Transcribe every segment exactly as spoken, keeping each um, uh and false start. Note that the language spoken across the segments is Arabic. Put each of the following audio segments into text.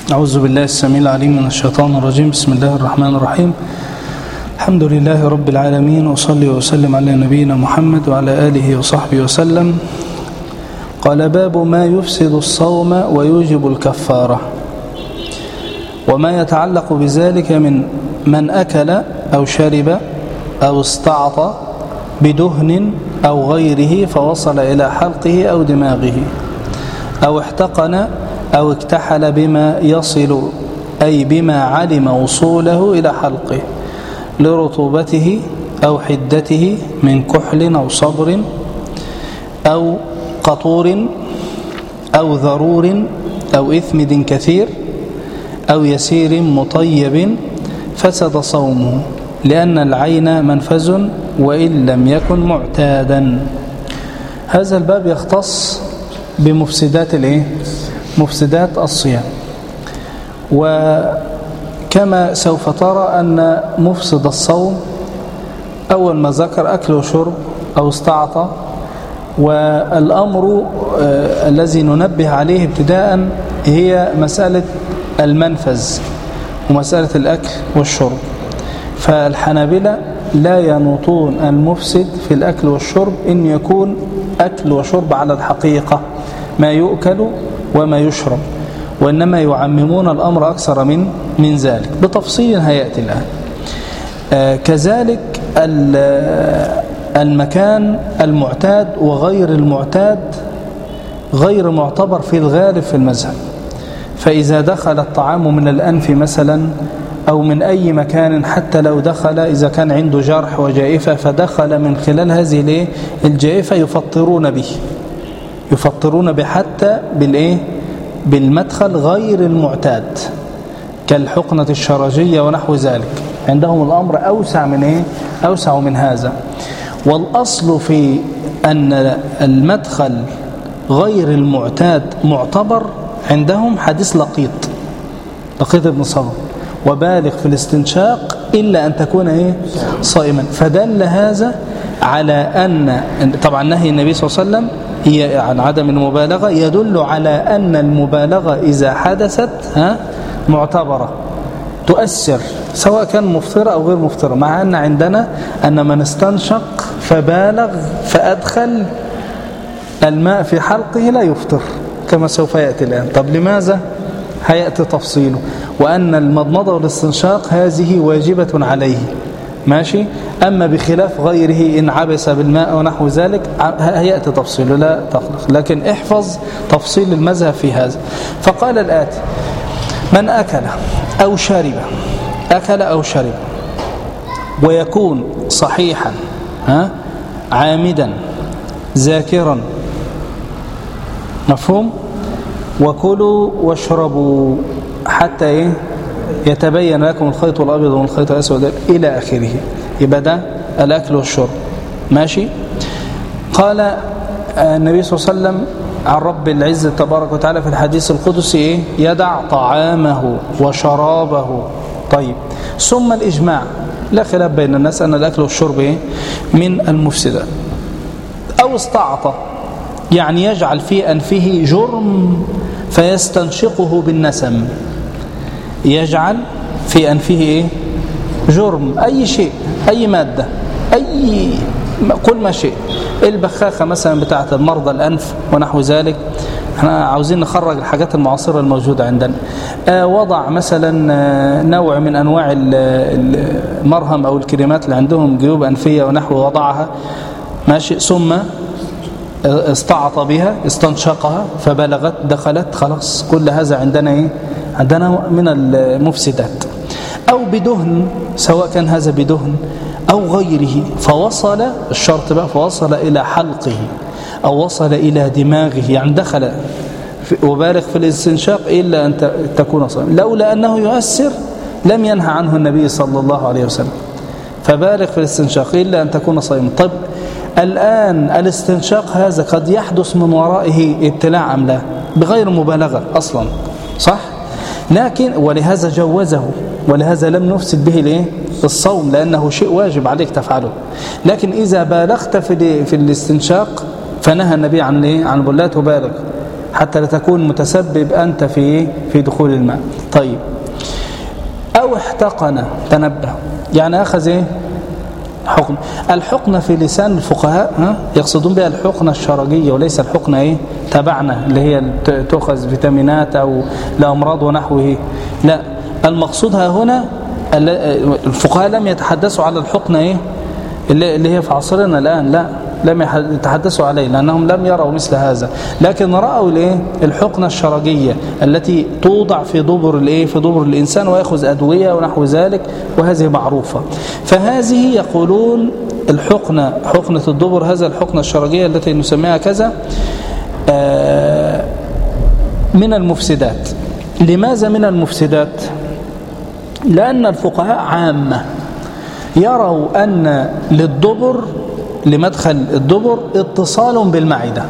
أعوذ بالله السميع العليم من الشيطان الرجيم. بسم الله الرحمن الرحيم. الحمد لله رب العالمين، وصلي وسلم على نبينا محمد وعلى آله وصحبه وسلم. قال: باب ما يفسد الصوم ويوجب الكفارة، وما يتعلق بذلك من من أكل أو شرب أو استعطى بدهن أو غيره فوصل إلى حلقه أو دماغه، أو احتقن أو اكتحل بما يصل أي بما علم وصوله إلى حلقه لرطوبته أو حدته من كحل أو صبر أو قطور أو ذرور أو إثمد كثير أو يسير مطيب، فسد صومه، لأن العين منفذ وإن لم يكن معتادا. هذا الباب يختص بمفسدات الايه مفسدات الصيام. وكما سوف ترى أن مفسد الصوم أول ما ذكر أكل وشرب أو استعطى، والأمر آه الذي ننبه عليه ابتداء هي مسألة المنفذ ومسألة الأكل والشرب. فالحنابلة لا ينوطون المفسد في الأكل والشرب إن يكون أكل وشرب على الحقيقة ما يؤكل وما يشرب، وإنما يعممون الأمر أكثر من من ذلك بتفصيل هيأتي الآن. آه كذلك المكان المعتاد وغير المعتاد غير معتبر في الغالب في المذهب. فإذا دخل الطعام من الأنف مثلا أو من أي مكان، حتى لو دخل إذا كان عنده جرح وجائفة فدخل من خلال هذه الجائفة يفطرون به يفطرون به حتى بالإيه بالمدخل غير المعتاد كالحقنة الشرجية ونحو ذلك. عندهم الأمر أوسع من إيه أوسع من هذا. والأصل في أن المدخل غير المعتاد معتبر عندهم حديث لقيط لقيط بن صبر: وبالغ في الاستنشاق إلا أن تكون إيه صائما. فدل هذا على أن طبعا نهي النبي صلى الله عليه وسلم هي عن عدم المبالغة يدل على أن المبالغة إذا حدثت ها معتبرة تؤثر سواء كان مفطرة أو غير مفطرة، مع أن عندنا أن من استنشق فبالغ فأدخل الماء في حلقه لا يفطر كما سوف يأتي الآن. طب لماذا؟ هيأتي تفصيله. وأن المضمضة والاستنشاق هذه واجبة عليه، ماشي. أما بخلاف غيره إن عبس بالماء ونحو ذلك هيأتي تفصيله لا تقلق، لكن احفظ تفصيل المذهب في هذا. فقال الآتي: من أكل أو شرب أكل أو شرب ويكون صحيحا ها عامدا ذاكرا، مفهوم؟ وكلوا واشربوا حتى إيه يتبين لكم الخيط الأبيض من الخيط الأسود إلى آخره. يبقى ده الأكل والشرب، ماشي. قال النبي صلى الله عليه وسلم عن رب العزة تبارك وتعالى في الحديث القدسي إيه؟ يدع طعامه وشرابه. طيب، ثم الإجماع لا خلاف بين الناس أن الأكل والشرب إيه؟ من المفسدات. أو استعطى يعني يجعل في أنفه جرم فيستنشقه بالنسم، يجعل في أنفه إيه؟ جرم، أي شيء، أي مادة، أي كل ما شيء، البخاخة مثلا بتاعة المرضى الأنف ونحو ذلك. احنا عاوزين نخرج الحاجات المعاصرة الموجودة عندنا. آه وضع مثلا آه نوع من أنواع المرهم أو الكريمات اللي عندهم جيوب أنفية ونحو، وضعها ماشي، ثم استعطى بها استنشقها فبلغت دخلت، خلاص كل هذا عندنا إيه؟ عندنا من المفسدات. أو بدهن، سواء كان هذا بدهن أو غيره، فوصل الشرط بقى فوصل إلى حلقه أو وصل إلى دماغه، يعني دخل وبالغ في الاستنشاق إلا أن تكون صائما، لولا أنه يؤثر لم ينهى عنه النبي صلى الله عليه وسلم. فبالغ في الاستنشاق إلا أن تكون صائما. طب الآن الاستنشاق هذا قد يحدث من ورائه ابتلاع أم لا؟ بغير مبالغة أصلا، صح؟ لكن ولهذا جوزه، ولهذا لم نفسد به الايه الصوم، لأنه شيء واجب عليك تفعله. لكن إذا بالغت في في الاستنشاق فنهى النبي عن الايه عن لا تبالغ، حتى لا تكون متسبب أنت في في دخول الماء. طيب أو احتقن، تنبه، يعني أخذ إيه؟ حقن. الحقنة في لسان الفقهاء ها يقصدون بها الحقنة الشرجية وليس الحقنة إيه؟ تبعنا اللي هي تأخذ فيتامينات أو لأمراض ونحوه. لا، المقصودها هنا الفقهاء لم يتحدثوا على الحقنة إيه؟ اللي هي في عصرنا الآن، لا، لم يتحدثوا عليه لأنهم لم يروا مثل هذا، لكن رأوا الايه الحقنة الشرجية التي توضع في دبر الايه في دبر الإنسان ويأخذ أدوية ونحو ذلك، وهذه معروفة. فهذه يقولون الحقنة حقنة الدبر، هذا الحقنة الشرجية التي نسميها كذا من المفسدات. لماذا من المفسدات؟ لأن الفقهاء عامة يروا أن للدبر لمدخل الدبر اتصال بالمعدة.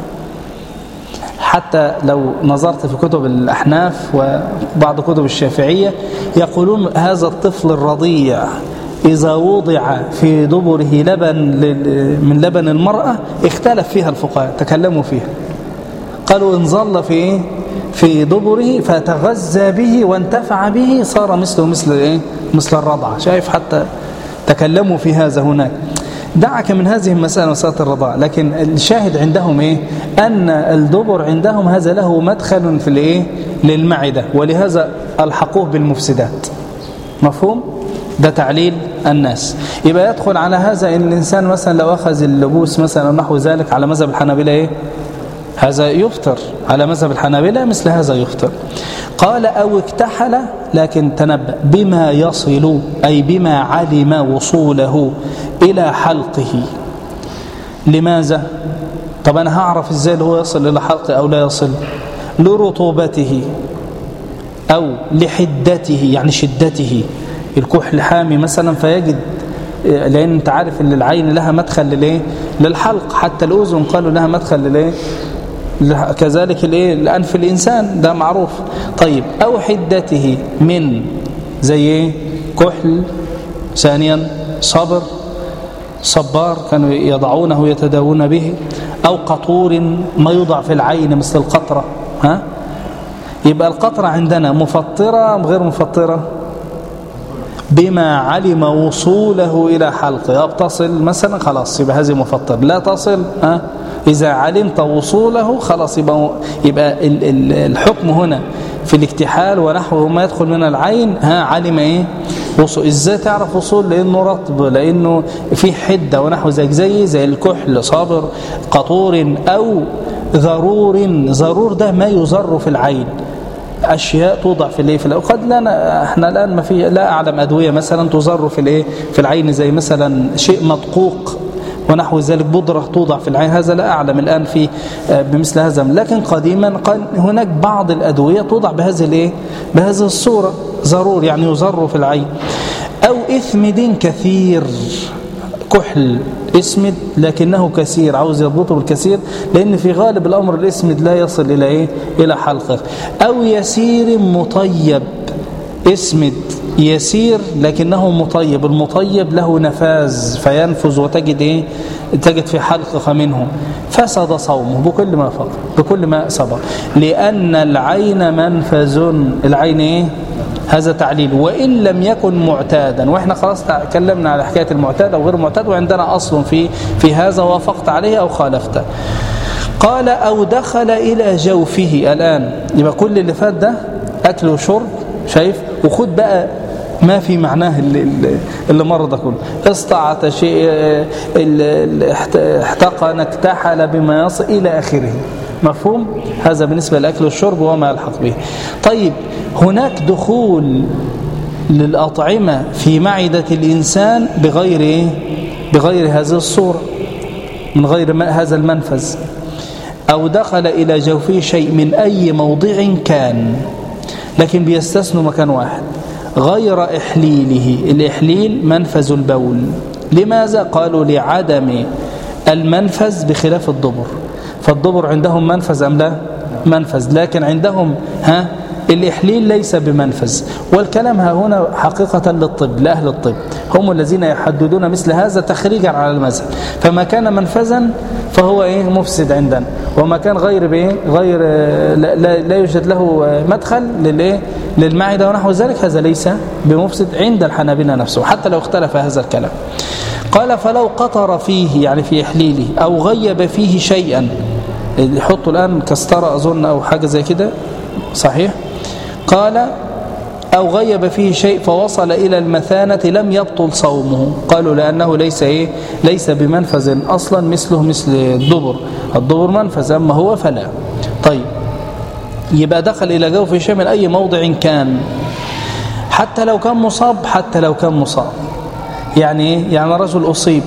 حتى لو نظرت في كتب الأحناف وبعض كتب الشافعية يقولون هذا الطفل الرضيع إذا وضع في دبره لبن من لبن المرأة، اختلف فيها الفقهاء، تكلموا فيها، قالوا إن ظل في في دبره فتغذى به وانتفع به صار مثله مثل ايه مثل الرضعة. شايف؟ حتى تكلموا في هذا هناك. دعك من هذه المسألة مسألة الرضاعة، لكن الشاهد عندهم ايه أن الدبر عندهم هذا له مدخل في الايه للمعدة، ولهذا الحقوه بالمفسدات. مفهوم؟ ده تعليل الناس. يبقى يدخل على هذا ان الإنسان مثلا لو أخذ اللبوس مثلا نحو ذلك على مذهب الحنابلة ايه هذا يفطر، على مذهب الحنابلة مثل هذا يفطر. قال أو اكتحل، لكن تنبأ بما يصل أي بما علم وصوله إلى حلقه. لماذا؟ طب أنا هعرف إزاي اللي هو يصل إلى حلقه أو لا يصل؟ لرطوبته أو لحدته، يعني شدته. الكحل حامي مثلا فيجد، لأن أنت عارف أن العين لها مدخل للإيه للحلق، حتى الأذن قالوا لها مدخل للإيه كذلك الايه الانف الانسان، ده معروف. طيب او حدته من زي ايه كحل، ثانيا صبر، صبار كانوا يضعونه يتداوون به، او قطور ما يوضع في العين مثل القطره. ها يبقى القطره عندنا مفطره ام غير مفطره؟ بما علم وصوله الى حلقه. بتصل مثلا خلاص يبقى هذه مفطر، لا تصل ها إذا علمت وصوله خلاص يبقى, يبقى الحكم هنا في الاكتحال ونحوه ما يدخل من العين. ها علم ايه وصول. ازاي تعرف وصول؟ لانه رطب، لانه في حده ونحو ذلك، زي زي الكحل، صابر، قطور او ضرور. ضرور ده ما يضر في العين، اشياء توضع في الايه في قد لا احنا الان ما في لا اعلم ادويه مثلا تضر في الايه في العين، زي مثلا شيء مدقوق ونحو ذلك، بودرة توضع في العين، هذا لا أعلم الآن في بمثل هذا. لكن قديما قال هناك بعض الأدوية توضع بهذه الايه بهذه الصورة، ضرور يعني يضر في العين. أو إثمد كثير، كحل اسمد لكنه كثير، عاوز يضبطه بالكثير، لأن في غالب الأمر الاسمد لا يصل إلى إيه إلى حلقه. أو يسير مطيب، اسمد يسير لكنه مطيب، المطيب له نفاذ فينفذ وتجد ايه تجد في حلقه منه، فسد صومه بكل ما فقر بكل ما سبق، لأن العين منفذ. العين ايه هذا تعليل، وإن لم يكن معتادا. واحنا خلاص تكلمنا على حكايه المعتاد او غير معتاد، وعندنا اصل في في هذا وافقت عليه او خالفته. قال أو دخل إلى جوفه. الآن يبقى كل اللي فات ده أكل وشرب، شايف؟ وخد بقى ما في معناه اللي, اللي مر ده كله. استعط شيء، احتقن، اكتحل بما يصل إلى آخره. مفهوم؟ هذا بالنسبة للأكل والشرب وما يلحق به. طيب هناك دخول للأطعمة في معدة الإنسان بغير بغير هذه الصورة، من غير هذا المنفذ. أو دخل إلى جوفه شيء من أي موضع كان، لكن بيستثنوا مكان واحد غير إحليله. الإحليل منفذ البول. لماذا؟ قالوا لعدم المنفذ بخلاف الدبر. فالدبر عندهم منفذ أم لا؟ منفذ، لكن عندهم ها الإحليل ليس بمنفذ، والكلام ها هنا حقيقة للطب، لأهل الطب هم الذين يحددون مثل هذا تخريجا على المذهب. فما كان منفذا فهو إيه مفسد عندنا، وما كان غير بإيه غير لا, لا, لا يوجد له مدخل للإيه للمعدة ونحو ذلك، هذا ليس بمفسد عند الحنابلة نفسه حتى لو اختلف هذا الكلام. قال فلو قطر فيه يعني في إحليله أو غيب فيه شيئا، يحطوا الآن كسترة أظن أو حاجة زي كده صحيح، قال أو غيب فيه شيء فوصل إلى المثانة لم يبطل صومه. قالوا لأنه ليس إيه ليس بمنفذ أصلا مثله مثل الدبر، الدبر منفذ أما هو فلا. طيب يبقى دخل إلى جوف شيء من أي موضع كان، حتى لو كان مصاب، حتى لو كان مصاب يعني يعني رجل أصيب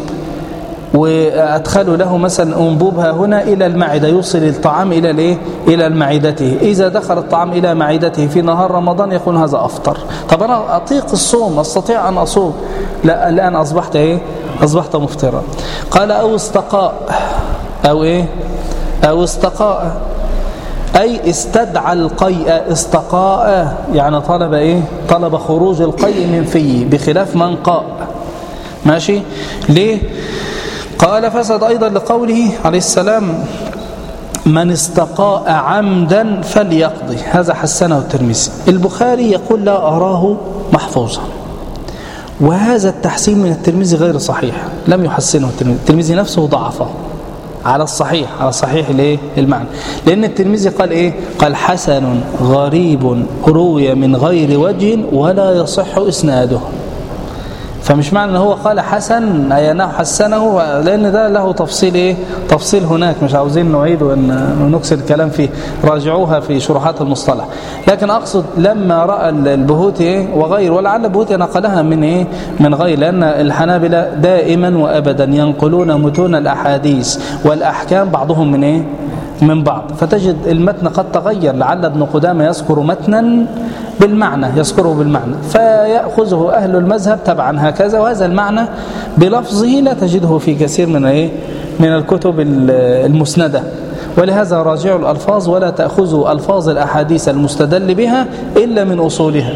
وأدخلوا له مثلا أنبوبها هنا إلى المعدة، يوصل الطعام إلى الإيه إلى معدته، إذا دخل الطعام إلى معدته في نهار رمضان يكون هذا أفطر. طب أنا أطيق الصوم، أستطيع أن أصوم، لا الآن أصبحت إيه أصبحت مفطرا. قال أو استقاء أو إيه أو استقاء أي استدعى القيء، استقاء يعني طلب إيه طلب خروج القيء من فيه بخلاف من قاء. ماشي ليه؟ قال فسد أيضا لقوله عليه السلام من استقاء عمدا فليقضي، هذا حسنه الترمذي. البخاري يقول لا أراه محفوظا، وهذا التحسين من الترمذي غير صحيح، لم يحسنه الترمذي، الترمذي نفسه ضعفه على الصحيح على صحيح الايه المعنى، لأن الترمذي قال إيه قال حسن غريب روي من غير وجه ولا يصح إسناده. فمش معنى ان هو قال حسن اي انه حسنه، لان ده له تفصيل ايه تفصيل هناك مش عاوزين نعيد ونكسر الكلام فيه، راجعوها في شروحات المصطلح. لكن اقصد لما راى البهوتي ايه وغير، ولعل البهوتي نقلها من ايه من غير، لان الحنابلة دائما وابدا ينقلون متون الاحاديث والاحكام بعضهم من ايه من بعض، فتجد المتن قد تغير، لعل ابن قدامة يذكر متنا بالمعنى يذكره بالمعنى فيأخذه أهل المذهب طبعا هكذا، وهذا المعنى بلفظه لا تجده في كثير من ايه من الكتب المسندة. ولهذا راجعوا الألفاظ ولا تأخذوا ألفاظ الأحاديث المستدل بها إلا من أصولها،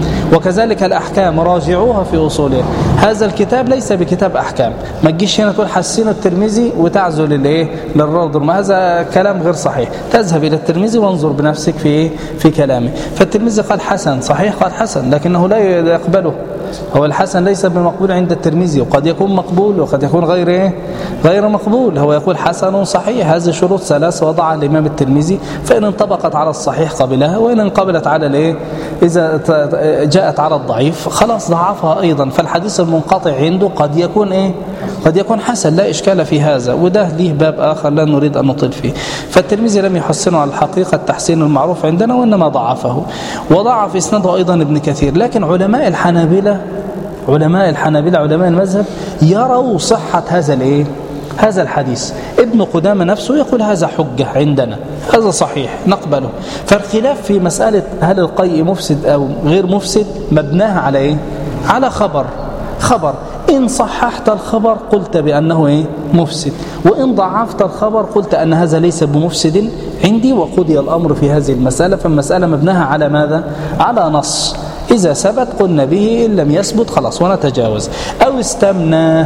وكذلك الأحكام راجعوها في أصولها. هذا الكتاب ليس بكتاب أحكام، ما تجيش هنا تقول حسين الترمذي وتعزل للإيه للروض، ما هذا كلام غير صحيح. تذهب إلى الترمذي وانظر بنفسك في في كلامه. فالترمذي قال حسن صحيح، قال حسن لكنه لا يقبله، هو الحسن ليس بمقبول عند الترمذي، وقد يكون مقبول وقد يكون غير ايه غير مقبول. هو يقول حسن صحيح، هذه شروط ثلاث وضعها الإمام الترمذي، فإن انطبقت على الصحيح قبلها، وإن انقبلت على الايه إذا جاءت على الضعيف خلاص ضعفها أيضا. فالحديث المنقطع عنده قد يكون ايه قد يكون حسن، لا إشكال في هذا، وده ليه باب آخر لا نريد أن نطيل فيه. فالترمذي لم يحسنه على الحقيقة التحسين المعروف عندنا، وإنما ضعفه، وضعف إسناده أيضا ابن كثير. لكن علماء الحنابلة علماء الحنابلة علماء المذهب يروا صحة هذا الايه هذا الحديث. ابن قدامة نفسه يقول هذا حجة عندنا، هذا صحيح نقبله. فالخلاف في مسألة هل القيء مفسد أو غير مفسد مبناها على ايه على خبر خبر إن صححت الخبر قلت بأنه ايه مفسد، وإن ضعفت الخبر قلت أن هذا ليس بمفسد عندي، وقضي الأمر في هذه المسألة. فالمسألة مبناها على ماذا على نص، إذا ثبت قلنا به، إن لم يثبت خلاص ونتجاوز. أو استمنى،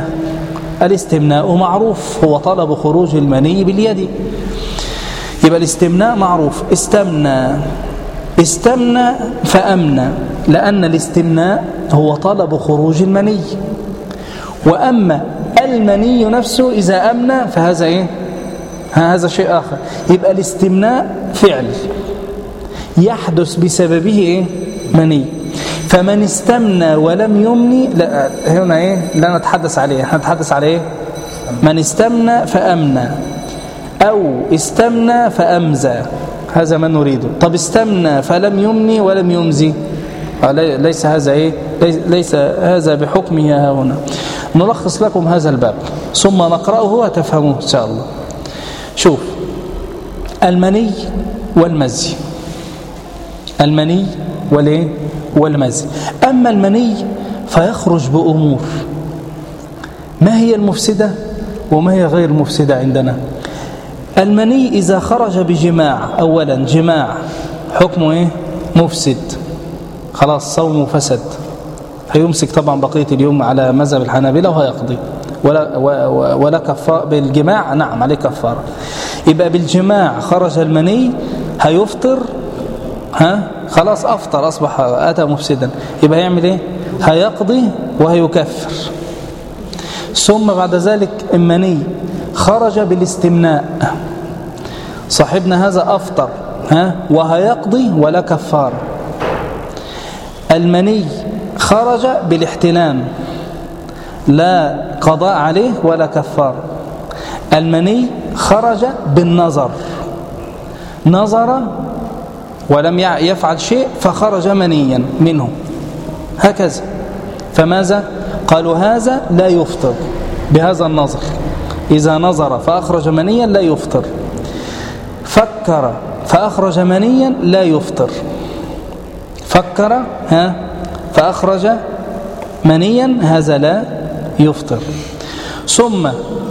الاستمناء معروف هو طلب خروج المني باليد، يبقى الاستمناء معروف. استمنى استمنى فأمنى، لأن الاستمناء هو طلب خروج المني، وأما المني نفسه إذا أمنى فهذا إيه هذا شيء آخر. يبقى الاستمناء فعل يحدث بسببه إيه مني، فمن استمنى ولم يمني لا هنا ايه لا نتحدث عليه، نتحدث عليه من استمنى فأمنى أو استمنى فأمزى، هذا ما نريده. طب استمنى فلم يمني ولم يمزي، ليس هذا ايه ليس هذا بحكمه هنا. نلخص لكم هذا الباب ثم نقرأه وتفهموه إن شاء الله. شوف المني والمزي، المني والايه والمزي. أما المني فيخرج بأمور، ما هي المفسدة وما هي غير مفسدة عندنا. المني إذا خرج بجماع، أولا جماع حكمه إيه مفسد خلاص صومه فسد، هيمسك طبعا بقية اليوم على مذهب الحنابلة وهيقضي ولا, ولا كفارة. بالجماع نعم عليه كفارة. يبقى بالجماع خرج المني هيفطر، ها خلاص أفطر أصبح أتى مفسدا، يبقى هيعمل إيه؟ هيقضي وهيكفر. ثم بعد ذلك المني خرج بالاستمناء، صاحبنا هذا أفطر ها وهيقضي ولا كفارة. المني خرج بالاحتلام، لا قضاء عليه ولا كفارة. المني خرج بالنظر، نظر ولم يفعل شيء فخرج منيا منه، هكذا. فماذا؟ قالوا هذا لا يفطر بهذا النظر، إذا نظر فأخرج منيا لا يفطر، فكر فأخرج منيا لا يفطر، فكر ها فأخرج منيا هذا لا يفطر. ثم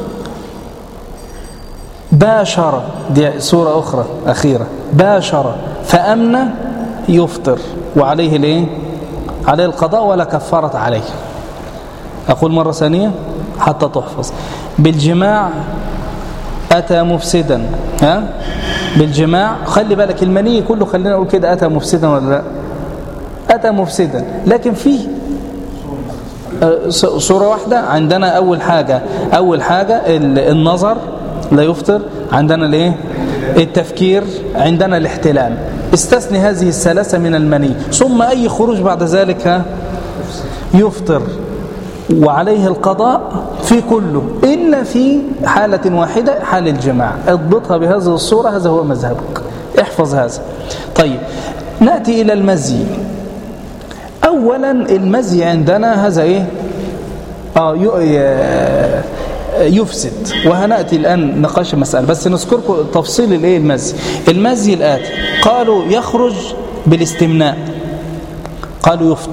باشر، دي سورة أخرى أخيرة، باشر فأمن يفطر وعليه الايه؟ عليه القضاء ولا كفارة عليه. أقول مرة ثانية حتى تحفظ. بالجماع أتى مفسدا، ها بالجماع خلي بالك المني كله، خلينا نقول كده أتى مفسدا ولا لا؟ أتى مفسدا، لكن فيه صورة واحدة عندنا. أول حاجة أول حاجة النظر لا يفطر، عندنا الايه؟ التفكير، عندنا الاحتلام. استثني هذه الثلاثة من المني، ثم أي خروج بعد ذلك ها يفطر وعليه القضاء في كله إلا في حالة واحدة، حال الجماع. اضبطها بهذه الصورة، هذا هو مذهبك، احفظ هذا. طيب نأتي إلى المزي. أولا المزي عندنا هذا إيه؟ آه يفسد، وهنأتي الآن نقاش المسألة، بس نذكركم تفصيل الإيه المزي. المزي الآتي، قالوا يخرج بالاستمناء، قالوا يفطر.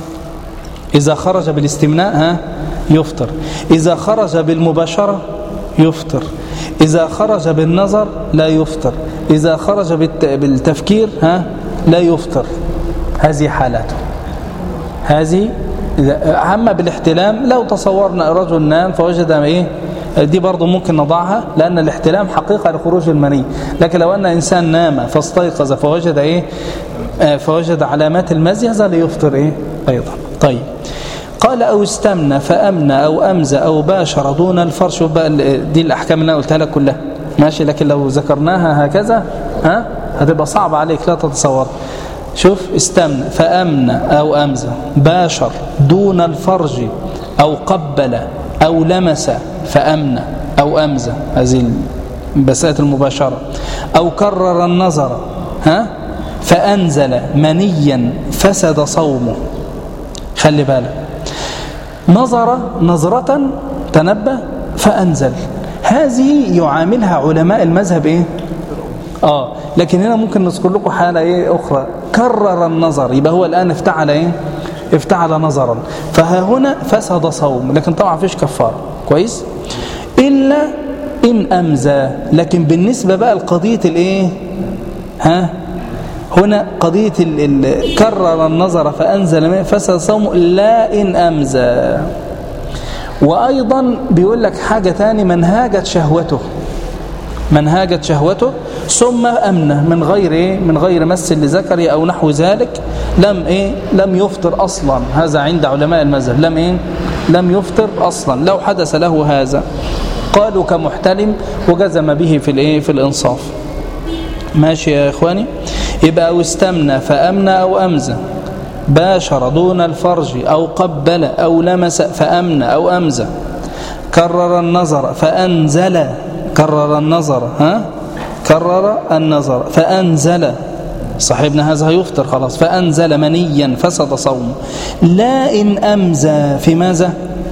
إذا خرج بالاستمناء ها يفطر، إذا خرج بالمباشرة يفطر، إذا خرج بالنظر لا يفطر، إذا خرج بالتفكير ها لا يفطر. هذه حالاته. هذه أما بالاحتلام لو تصورنا رجل نام فوجد إيه، دي برضو ممكن نضعها، لأن الاحتلام حقيقة لخروج المني. لكن لو أن إنسان نام فاستيقظ فوجد إيه، فوجد علامات المزي، هذا لا يفطر إيه أيضا. طيب قال أو استمنى فأمنى أو أمزى أو باشر دون الفرش. دي الأحكام اللي أنا قلتها لك كلها ماشي، لكن لو ذكرناها هكذا ها هتبقى صعب عليك، لا تتصور. شوف، استمنى فأمنى أو أمزى، باشر دون الفرج أو قبل أو لمس فأمنى أو أمزى، هذه بساءة المباشرة، أو كرر النظر ها فأنزل منيا فسد صومه. خلي بالك، نظر نظرة تنبه فأنزل، هذه يعاملها علماء المذهب إيه؟ آه لكن هنا ممكن نذكر لكم حالة إيه أخرى، كرر النظر، يبقى هو الآن افتعل إيه؟ افتعل نظرا، فها هنا فسد صوم، لكن طبعا فيش كفارة. كويس؟ إلا إن أمزى. لكن بالنسبة بقى لقضية الإيه؟ ها هنا قضية ال ال كرر النظر فأنزل منه فسد صومه، لا إن أمزى. وأيضا بيقول لك حاجة تاني، منهاجة شهوته، منهاجة شهوته ثم أمنه من غير إيه؟ من غير مس لذكره أو نحو ذلك، لم إيه؟ لم يفطر أصلا. هذا عند علماء المذهب، لم إيه؟ لم يفطر أصلا لو حدث له هذا. قالوا كمحتلم وجزم به في الإيه؟ في الإنصاف. ماشي يا إخواني؟ يبقى أو استمنى فأمنى أو أمزى، باشر دون الفرج أو قبل أو لمس فأمنى أو أمزى، كرر النظر فأنزل، كرر النظر ها كرر النظر فأنزل، صاحبنا هذا هيفطر خلاص، فأنزل منيا فسد صومه. لا إن أمزى في ماذا؟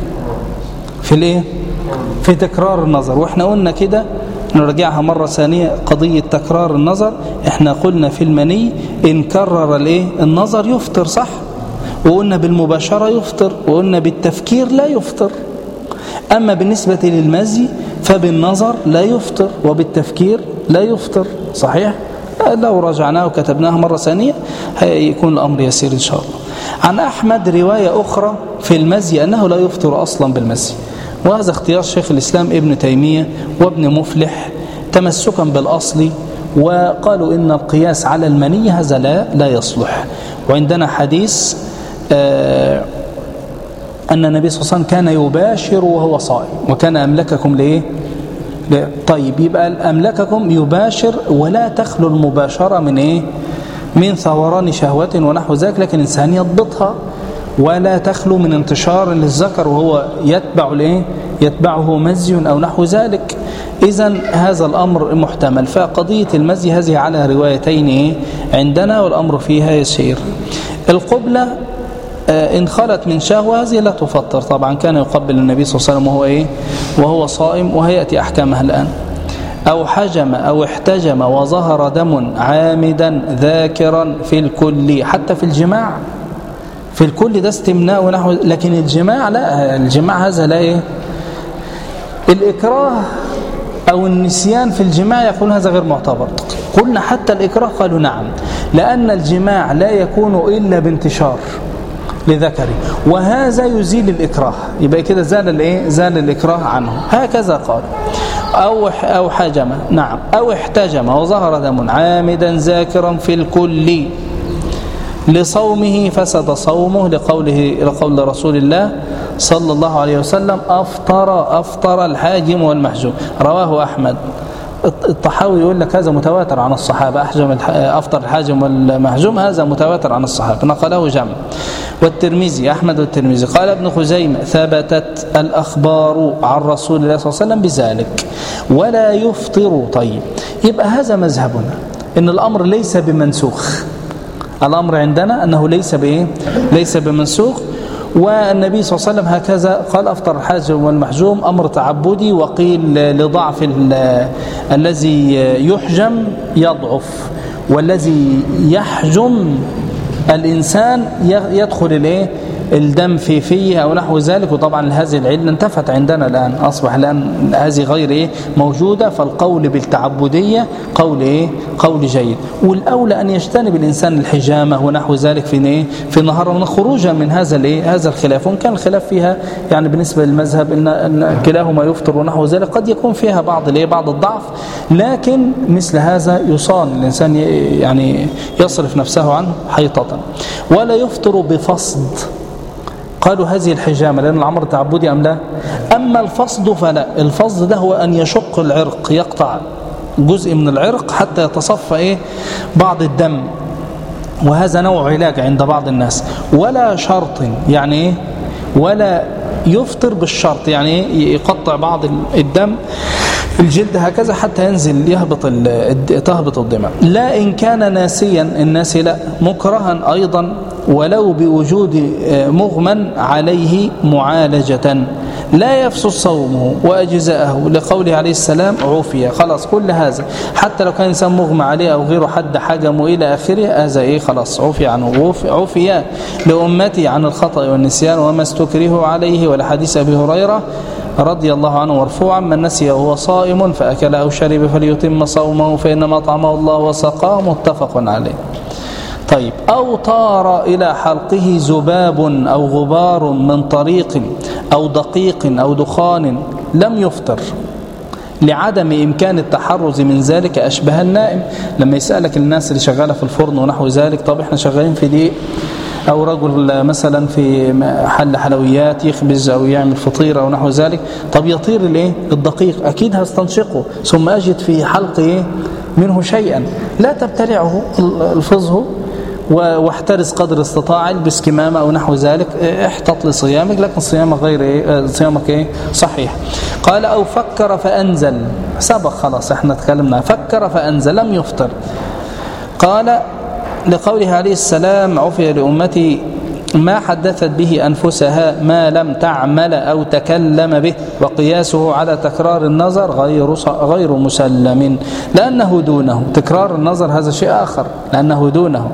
في الإيه؟ في تكرار النظر. وإحنا قلنا كده، نرجعها مرة ثانية، قضية تكرار النظر. احنا قلنا في المني إن كرر الايه النظر يفطر، صح؟ وقلنا بالمباشرة يفطر، وقلنا بالتفكير لا يفطر. أما بالنسبة للمزي فبالنظر لا يفطر وبالتفكير لا يفطر، صحيح؟ لو رجعناه وكتبناه مرة ثانية هيكون الأمر يسير إن شاء الله. عن أحمد رواية أخرى في المزي أنه لا يفطر أصلا بالمزي، وهذا اختيار شيخ الإسلام ابن تيمية وابن مفلح تمسكا بالأصل، وقالوا إن القياس على المني هذا لا, لا يصلح. وعندنا حديث آه أن النبي صلى الله عليه وسلم كان يباشر وهو صائم، وكان أملككم ليه؟ طيب يبقى أملككم يباشر ولا تخلو المباشرة من إيه؟ من ثوران شهوة ونحو ذلك، لكن الإنسان يضبطها، ولا تخلو من انتشار للذكر وهو يتبع ليه؟ يتبعه مزي أو نحو ذلك. إذن هذا الأمر محتمل. فقضية المزي هذه على روايتين إيه؟ عندنا، والأمر فيها يسير. القبلة إن خلت من شهوة هذه لا تفطر طبعا، كان يقبل النبي صلى الله عليه وسلم وهو إيه؟ وهو صائم، وهيأتي أحكامها الآن. أو حجم أو احتجم وظهر دم عامدا ذاكرا في الكل، حتى في الجماع في الكل ده استمناء ونحو، لكن الجماع لا، الجماع هذا لا إيه؟ الإكراه أو النسيان في الجماع يقول هذا غير معتبر. قلنا حتى الإكراه قالوا نعم، لأن الجماع لا يكون إلا بانتشار لذكري، وهذا يزيل الإكراه، يبقى كده زال الإيه؟ زال الإكراه عنه، هكذا قال. أو أو حجم، نعم، أو احتجم وظهر دم عامدا ذاكرا في الكل لصومه فسد صومه، لقوله لقول رسول الله صلى الله عليه وسلم أفطر أفطر الحاجم والمحجوم، رواه أحمد. الطحاوي يقول لك هذا متواتر عن الصحابة، أحجم أفطر الحاجم والمحجوم هذا متواتر عن الصحابة، نقله جمع. والترمذي، أحمد والترمذي. قال ابن خزيمة ثبتت الأخبار عن رسول الله صلى الله عليه وسلم بذلك ولا يفطر. طيب يبقى هذا مذهبنا، إن الأمر ليس بمنسوخ، الأمر عندنا أنه ليس بإيه؟ ليس بمنسوخ. والنبي صلى الله عليه وسلم هكذا قال أفطر الحاجم والمحجوم، أمر تعبدي، وقيل لضعف الذي يحجم يضعف، والذي يحجم الإنسان يدخل إليه الدم في فيه أو نحو ذلك. وطبعا هذه العلة انتفت عندنا الآن، أصبح الآن هذه غير إيه؟ موجودة. فالقول بالتعبدية قول إيه؟ قول جيد. والأولى أن يجتنب الإنسان الحجامة ونحو ذلك في إيه؟ في نهار رمضان، خروجا من هذا الإيه؟ هذا الخلاف. وإن كان الخلاف فيها يعني بالنسبة للمذهب إن, أن كلاهما يفطر ونحو ذلك، قد يكون فيها بعض الإيه؟ بعض الضعف، لكن مثل هذا يصان الإنسان يعني يصرف نفسه عنه حيطة. ولا يفطر بفصد، قالوا هذه الحجامة لأن الأمر تعبدي أم لا؟ أما الفصد فلا، الفصد ده هو أن يشق العرق، يقطع جزء من العرق حتى يتصفى إيه؟ بعض الدم، وهذا نوع علاج عند بعض الناس. ولا شرط، يعني إيه؟ ولا يفطر بالشرط، يعني إيه؟ يقطع بعض الدم الجلد هكذا حتى ينزل يهبط تهبط الدماء. لا إن كان ناسيا، الناس لا، مكرها أيضا ولو بوجود مغمى عليه معالجة لا يفسد صومه وأجزاءه، لقوله عليه السلام عفية. خلاص كل هذا حتى لو كان إنسان مغمى عليه أو غيره حد حجمه إلى آخره، هذا إيه؟ خلاص عفي عنه. عفية لأمتي عن الخطأ والنسيان وما استكره عليه. ولحديث أبي هريرة رضي الله عنه مرفوعا من نسي وهو صائم فأكل أو شرب فليتم صومه فإنما طعمه الله وسقاه، متفق عليه. طيب أو طار إلى حلقه ذباب أو غبار من طريق أو دقيق أو دخان لم يفطر، لعدم إمكان التحرز من ذلك، أشبه النائم. لما يسألك الناس اللي شغالة في الفرن ونحو ذلك، طب إحنا شغالين في دي، أو رجل مثلا في حل حلويات يخبز أو يعمل فطيرة أو نحو ذلك، طب يطير الايه؟ الدقيق، أكيد هستنشقه ثم أجد في حلقه منه شيئا، لا تبتلعه، الفظه واحترز قدر استطاع، البس كمامة أو نحو ذلك، احتط لصيامك، لكن صيامك غير ايه؟ صيامك ايه؟ صحيح. قال أو فكر فأنزل، سبق خلاص احنا تكلمنا، فكر فأنزل لم يفطر. قال لقوله عليه السلام عفي لأمتي ما حدثت به أنفسها ما لم تعمل أو تكلم به، وقياسه على تكرار النظر غير غير مسلم لأنه دونه. تكرار النظر هذا شيء آخر لأنه دونه.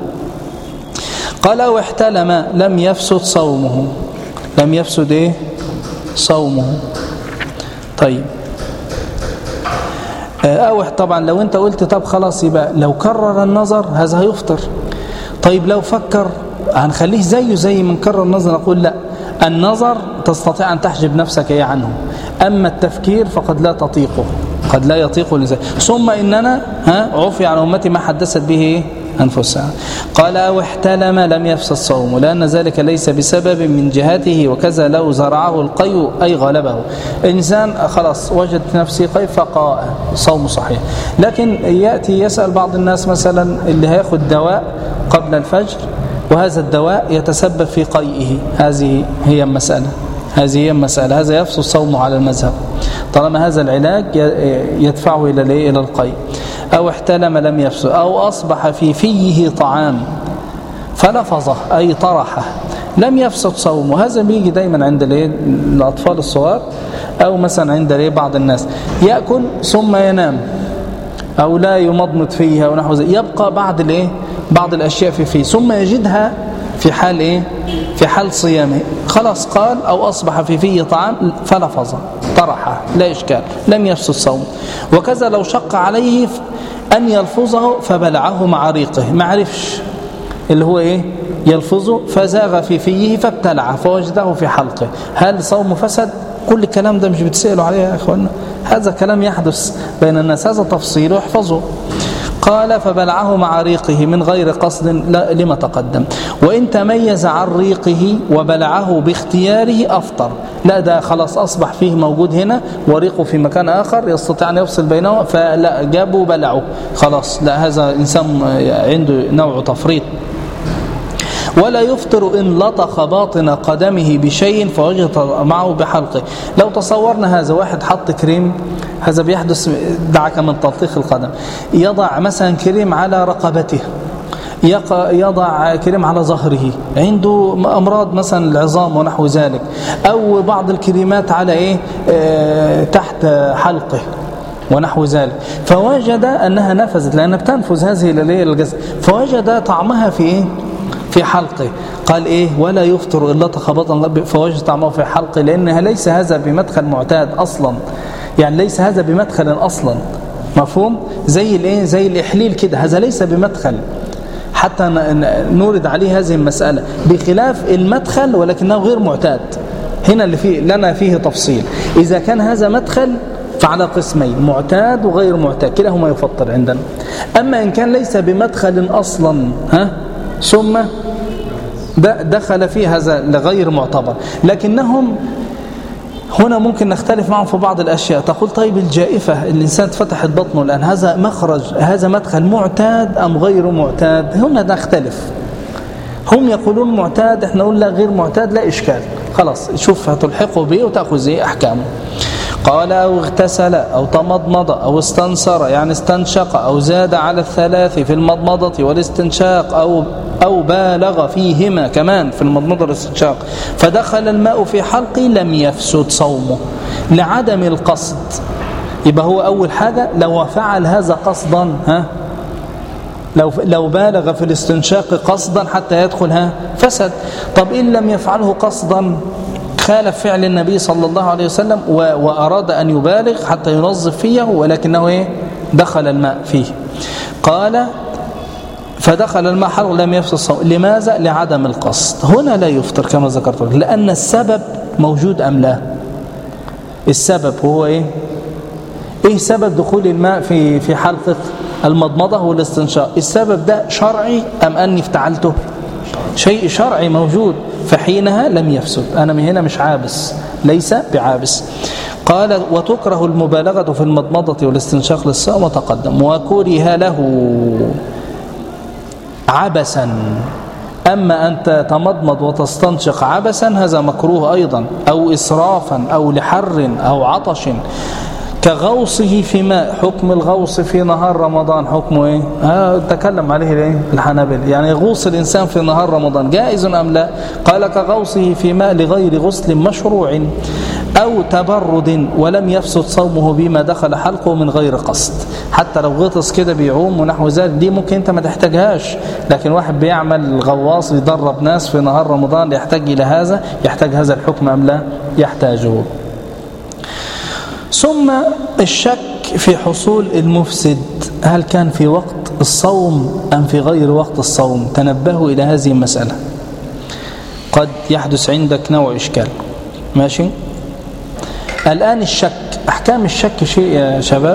قال أو احتلم لم يفسد صومه، لم يفسد إيه؟ صومه. طيب أو طبعا لو أنت قلت طب خلاص يبقى لو كرر النظر هذا هيفطر. طيب لو فكر هنخليه زيه زي من كرر النظر، نقول لا، النظر تستطيع أن تحجب نفسك إيه عنه، أما التفكير فقد لا تطيقه، قد لا يطيق الإنسان. ثم إننا ها عفي عن أمتي ما حدثت به أنفسها. قال أو احتلم لم يفسد صومه، لأن ذلك ليس بسبب من جهته، وكذا لو زرعه القيء أي غلبه. إنسان خلاص وجد نفسه قيء فقاء، صومه صحيح. لكن يأتي يسأل بعض الناس مثلا اللي هياخد دواء قبل الفجر وهذا الدواء يتسبب في قيئه، هذه هي المسألة، هذه هي المسألة، هذا يفسد صومه على المذهب طالما هذا العلاج يدفعه إلى إلى القيء. أو احتلم لم يفسد، أو أصبح في فيه طعام فلفظه أي طرحه لم يفسد صومه. هذا بيجي دايما عند الأطفال الصغار، أو مثلا عند بعض الناس يأكل ثم ينام أو لا يمضمض فيها ونحو ذلك، يبقى بعض الايه بعض الأشياء في فيه ثم يجدها في حال ايه في حال صيامه. خلاص قال أو أصبح في فيه طعام فلفظه طرحه لا إشكال لم يفسد صوم. وكذا لو شق عليه أن يلفظه فبلعه مع ريقه، ما عرفش اللي هو إيه يلفظه فزاغ في فيه فابتلعه فوجده في حلقه، هل صومه فسد؟ كل الكلام ده مش بتسألوا عليه يا أخوانا، هذا كلام يحدث بين الناس، هذا تفصيله احفظه. قال فبلعه مع ريقه من غير قصد لما تقدم. وإن تميز عن ريقه وبلعه باختياره أفطر، لا ده خلاص أصبح فيه موجود هنا وريقه في مكان آخر يستطيع أن يفصل بينه، فلا جابوا بلعه خلاص، لا هذا إنسان عنده نوع تفريط. ولا يفطر إن لطخ باطن قدمه بشيء فوجد معه بحلقه. لو تصورنا هذا واحد حط كريم، هذا بيحدث دعك من تلطيخ القدم، يضع مثلا كريم على رقبته، يضع كريم على ظهره، عنده أمراض مثلا العظام ونحو ذلك، أو بعض الكريمات على إيه آه تحت حلقه ونحو ذلك، فوجد أنها نفذت لأنها بتنفذ هذه الجسد، فوجد طعمها في إيه في حلقه. قال إيه ولا يفطر إلا تخبطا فوجد طعمه في حلقه، لأنها ليس هذا بمدخل معتاد أصلا، يعني ليس هذا بمدخل أصلا، مفهوم؟ زي الإيه زي الإحليل كده، هذا ليس بمدخل حتى نورد عليه هذه المسألة، بخلاف المدخل ولكنه غير معتاد. هنا اللي فيه لنا فيه تفصيل، إذا كان هذا مدخل فعلى قسمين، معتاد وغير معتاد، كلاهما يفطر عندنا. أما إن كان ليس بمدخل أصلا ها ثم دخل فيه هذا لغير معتبر، لكنهم هنا ممكن نختلف معهم في بعض الأشياء. تقول طيب الجائفة الإنسان فتحت بطنه الآن، هذا مخرج هذا مدخل معتاد أم غير معتاد؟ هنا نختلف، هم يقولون معتاد، احنا نقول لا غير معتاد، لا إشكال، خلاص شوف هتلحقه به وتأخذ ايه أحكامه. قال أو اغتسل أو تمضمض أو استنصر يعني استنشق أو زاد على الثلاث في المضمضة والاستنشاق أو أو بالغ فيهما كمان في المضمضة والاستنشاق فدخل الماء في حلقه لم يفسد صومه لعدم القصد. يبقى هو أول حاجة لو فعل هذا قصدا، ها لو لو بالغ في الاستنشاق قصدا حتى يدخل ها فسد. طب إن لم يفعله قصدا خالف فعل النبي صلى الله عليه وسلم وأراد أن يبالغ حتى ينظف فيه ولكنه إيه دخل الماء فيه. قال فدخل الماء حلق لم يفسد صوم. لماذا؟ لعدم القصد. هنا لا يفطر كما ذكرت لك، لأن السبب موجود أم لا؟ السبب هو إيه؟ إيه سبب دخول الماء في في حلقة المضمضة والاستنشاق؟ السبب ده شرعي أم أني افتعلته؟ شيء شرعي موجود، فحينها لم يفسد. أنا من هنا مش عابس، ليس بعابس. قال وتكره المبالغة في المضمضة والاستنشاق للصائم وتقدم. وكره له عبسا، أما أن تتمضمض وتستنشق عبسا هذا مكروه أيضا، أو إسرافا أو لحر أو عطش كغوصه في ماء. حكم الغوص في نهار رمضان حكمه ايه؟ ها تكلم عليه الايه الحنابلة، يعني يغوص الانسان في نهار رمضان جائز ام لا؟ قال كغوصه في ماء لغير غسل مشروع او تبرد ولم يفسد صومه بما دخل حلقه من غير قصد. حتى لو غطس كده بيعوم ونحو ذلك دي ممكن انت ما تحتاجهاش، لكن واحد بيعمل غواص يدرب ناس في نهار رمضان يحتاج الى هذا، يحتاج هذا الحكم ام لا؟ يحتاجه. ثم الشك في حصول المفسد هل كان في وقت الصوم أم في غير وقت الصوم؟ تنبهوا إلى هذه المسألة، قد يحدث عندك نوع إشكال. ماشي. الآن الشك، أحكام الشك شيء يا شباب،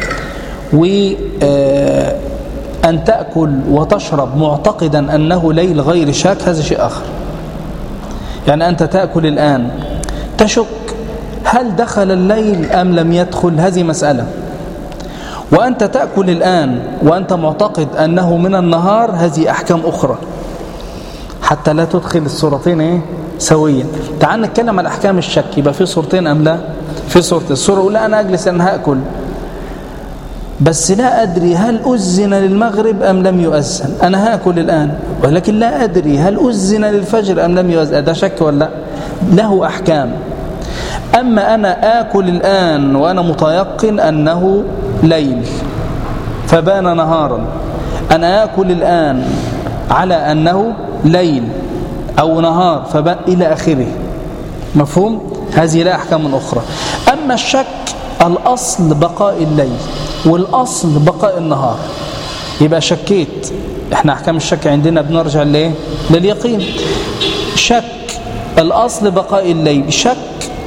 وأن تأكل وتشرب معتقدا أنه ليل غير شاك هذا شيء آخر. يعني أنت تأكل الآن تشك هل دخل الليل أم لم يدخل، هذه مسألة. وأنت تأكل الآن وأنت معتقد أنه من النهار، هذه أحكام أخرى، حتى لا تدخل الصورتين إيه؟ سويا. تعال نتكلم عن أحكام الشك. يبقى في صورتين أم لا؟ في صورتين. الصورة الأولى أنا أجلس أن هأكل بس لا أدري هل أذن للمغرب أم لم يؤذن. أنا هأكل الآن ولكن لا أدري هل أذن للفجر أم لم يؤذن. ده شك ولا لا؟ له أحكام. أما أنا آكل الآن وأنا متيقن أنه ليل فبان نهارا، أنا آكل الآن على أنه ليل أو نهار فبان إلى آخره. مفهوم؟ هذه لا أحكام أخرى. أما الشك الأصل بقاء الليل والأصل بقاء النهار. يبقى شكيت، احنا أحكام الشك عندنا بنرجع ليه؟ لليقين. شك الأصل بقاء الليل، شك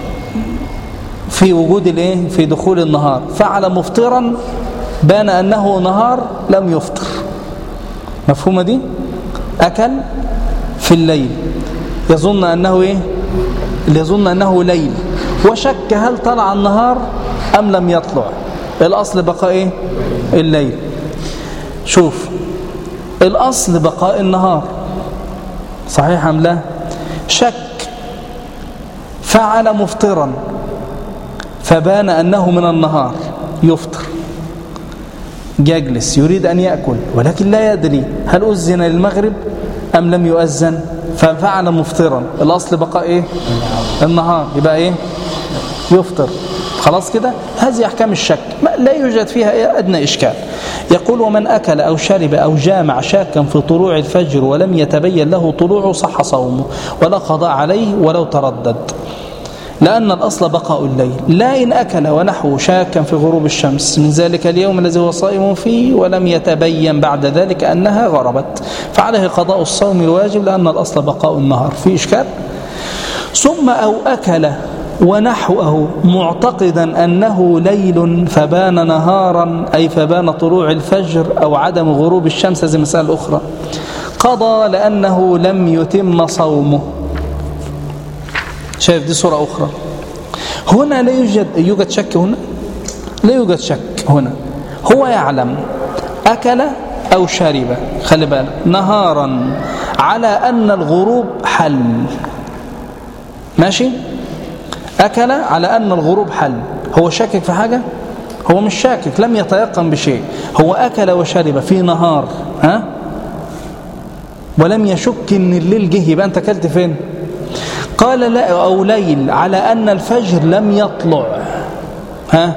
في وجود الايه؟ في دخول النهار، فعل مفطرا بان أنه نهار لم يفطر. مفهومة دي؟ أكل في الليل يظن أنه إيه؟ يظن أنه ليل، وشك هل طلع النهار أم لم يطلع. الأصل بقاء إيه؟ الليل. شوف، الأصل بقاء النهار، صحيح أم لا؟ شك فعل مفطرا فبان أنه من النهار يفطر، يجلس يريد أن يأكل ولكن لا يدري هل أذن للمغرب أم لم يؤذن، ففعل مفطرا. الأصل بقاء إيه؟ النهار، يبقى إيه؟ يفطر. خلاص كده. هذه أحكام الشك لا يوجد فيها أدنى إشكال. يقول: ومن أكل أو شرب أو جامع شاكا في طلوع الفجر ولم يتبين له طلوعه صح صومه ولا قضاء عليه ولو تردد، لأن الأصل بقاء الليل. لا إن أكل ونحوه شاكا في غروب الشمس من ذلك اليوم الذي هو صائم فيه ولم يتبين بعد ذلك أنها غربت، فعليه قضاء الصوم الواجب لأن الأصل بقاء النهار. في إشكال؟ ثم أو أكل ونحوه معتقدا أنه ليل فبان نهارا، أي فبان طلوع الفجر أو عدم غروب الشمس، هذه مسألة أخرى، قضى لأنه لم يتم صومه. شايف دي صورة أخرى. هنا لا يوجد يوجد شك، هنا لا يوجد شك. هنا هو يعلم أكل أو شرب، خلي بالك، نهارا على أن الغروب حل. ماشي؟ أكل على أن الغروب حل. هو شاكك في حاجة؟ هو مش شاكك، لم يتيقن بشيء. هو أكل وشرب في نهار، ها؟ ولم يشك أن الليل جه، يبقى أنت أكلت فين؟ قال لا، أو ليل على أن الفجر لم يطلع، ها؟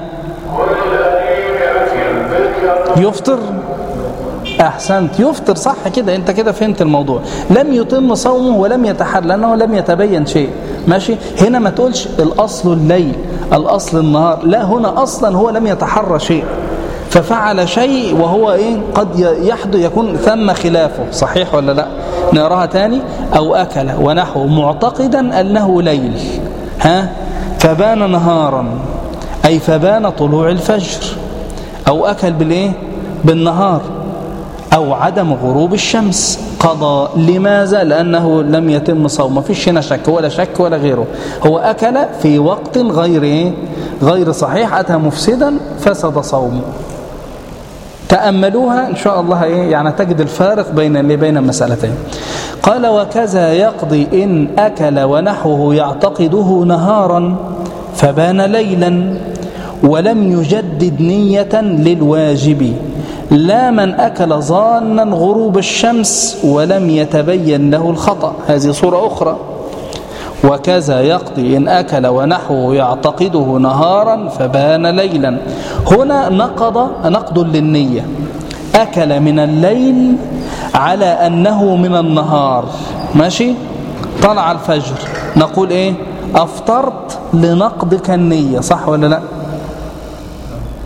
يفطر. أحسنت، يفطر، صح كده، أنت كده فهمت الموضوع. لم يتم صومه ولم يتحرى لأنه لم يتبين شيء. ماشي؟ هنا ما تقولش الأصل الليل الأصل النهار، لا، هنا أصلا هو لم يتحرى شيء ففعل شيء وهو إيه؟ قد يحدث يكون ثم خلافه. صحيح ولا لا؟ نراها تاني. أو أكل ونحو معتقدا أنه ليل، ها؟ فبان نهارا، أي فبان طلوع الفجر، أو أكل بالإيه؟ بالنهار، أو عدم غروب الشمس، قضى. لماذا؟ لأنه لم يتم صوم. ما فيش هنا شك ولا شك ولا غيره. هو أكل في وقت غير إيه؟ غير صحيح، أتى مفسدا، فسد صومه. تأملوها إن شاء الله إيه؟ يعني تجد الفارق بين اللي بين المسألتين. قال: وكذا يقضي إن أكل ونحوه يعتقده نهارا فبان ليلا ولم يجدد نية للواجب، لا من أكل ظانا غروب الشمس ولم يتبين له الخطأ. هذه صورة أخرى. وكذا يقضي إن أكل ونحوه يعتقده نهارا فبان ليلا. هنا نقض نقض للنية، أكل من الليل على أنه من النهار. ماشي؟ طلع الفجر، نقول إيه؟ أفطرت لنقضك النية، صح ولا لا؟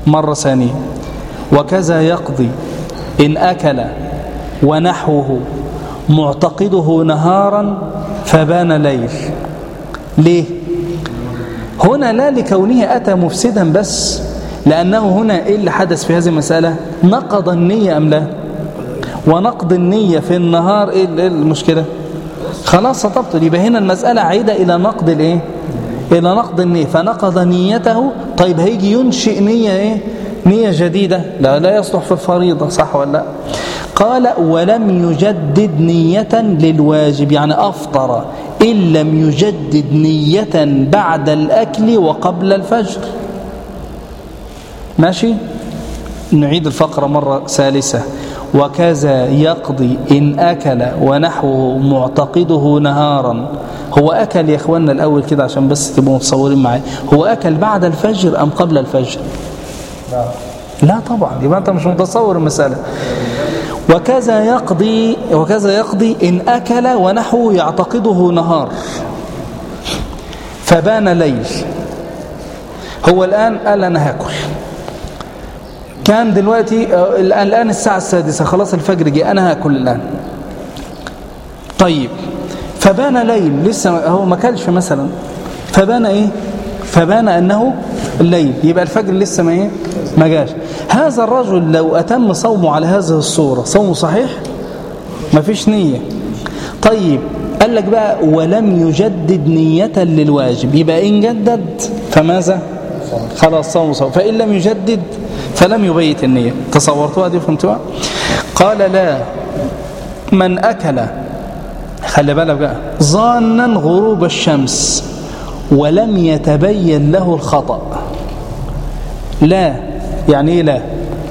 مرة ثانية. وكذا يقضي إن أكل ونحوه معتقده نهارا فبان ليل. ليه؟ هنا لا لكونه أتى مفسدا بس، لأنه هنا إيه اللي حدث في هذه المسألة؟ نقض النية أم لا؟ ونقض النية في النهار إيه المشكلة؟ خلاص ستبطل. يبقى هنا المسألة عيدة إلى نقض الإيه؟ إلى نقض النية، فنقض نيته. طيب هيجي ينشئ نية إيه؟ نية جديدة؟ لا لا يصلح في الفريضة، صح ولا لا؟ قال ولم يجدد نية للواجب، يعني أفطر إن لم يجدد نية بعد الأكل وقبل الفجر. ماشي؟ نعيد الفقرة مرة ثالثة. وكذا يقضي إن أكل ونحوه معتقده نهارا. هو أكل يا إخواننا الأول كده عشان بس تبقوا متصورين معي، هو أكل بعد الفجر أم قبل الفجر؟ لا لا طبعا، يبقى أنت مش متصور المسألة. وكذا يقضي وكذا يقضي إن أكل ونحوه يعتقده نهار فبان ليل. هو الآن قال أنا هاكل، كان دلوقتي الآن الساعة السادسة، خلاص الفجر جه، أنا هاكل الآن. طيب فبان ليل، لسه هو ما كلش مثلا، فبان إيه؟ فبان أنه الليل، يبقى الفجر لسه ما إيه؟ ما جاش. هذا الرجل لو أتم صومه على هذه الصورة صومه صحيح؟ ما فيش نية. طيب قال لك بقى ولم يجدد نية للواجب، يبقى إن جدد فماذا؟ خلاص صومه صوم، فإن لم يجدد فلم يبيت النية. تصورتوها دي؟ فهمتوها؟ قال لا، من أكل، خلي بالك بقى، ظانا غروب الشمس ولم يتبين له الخطأ. لا يعني ايه؟ لا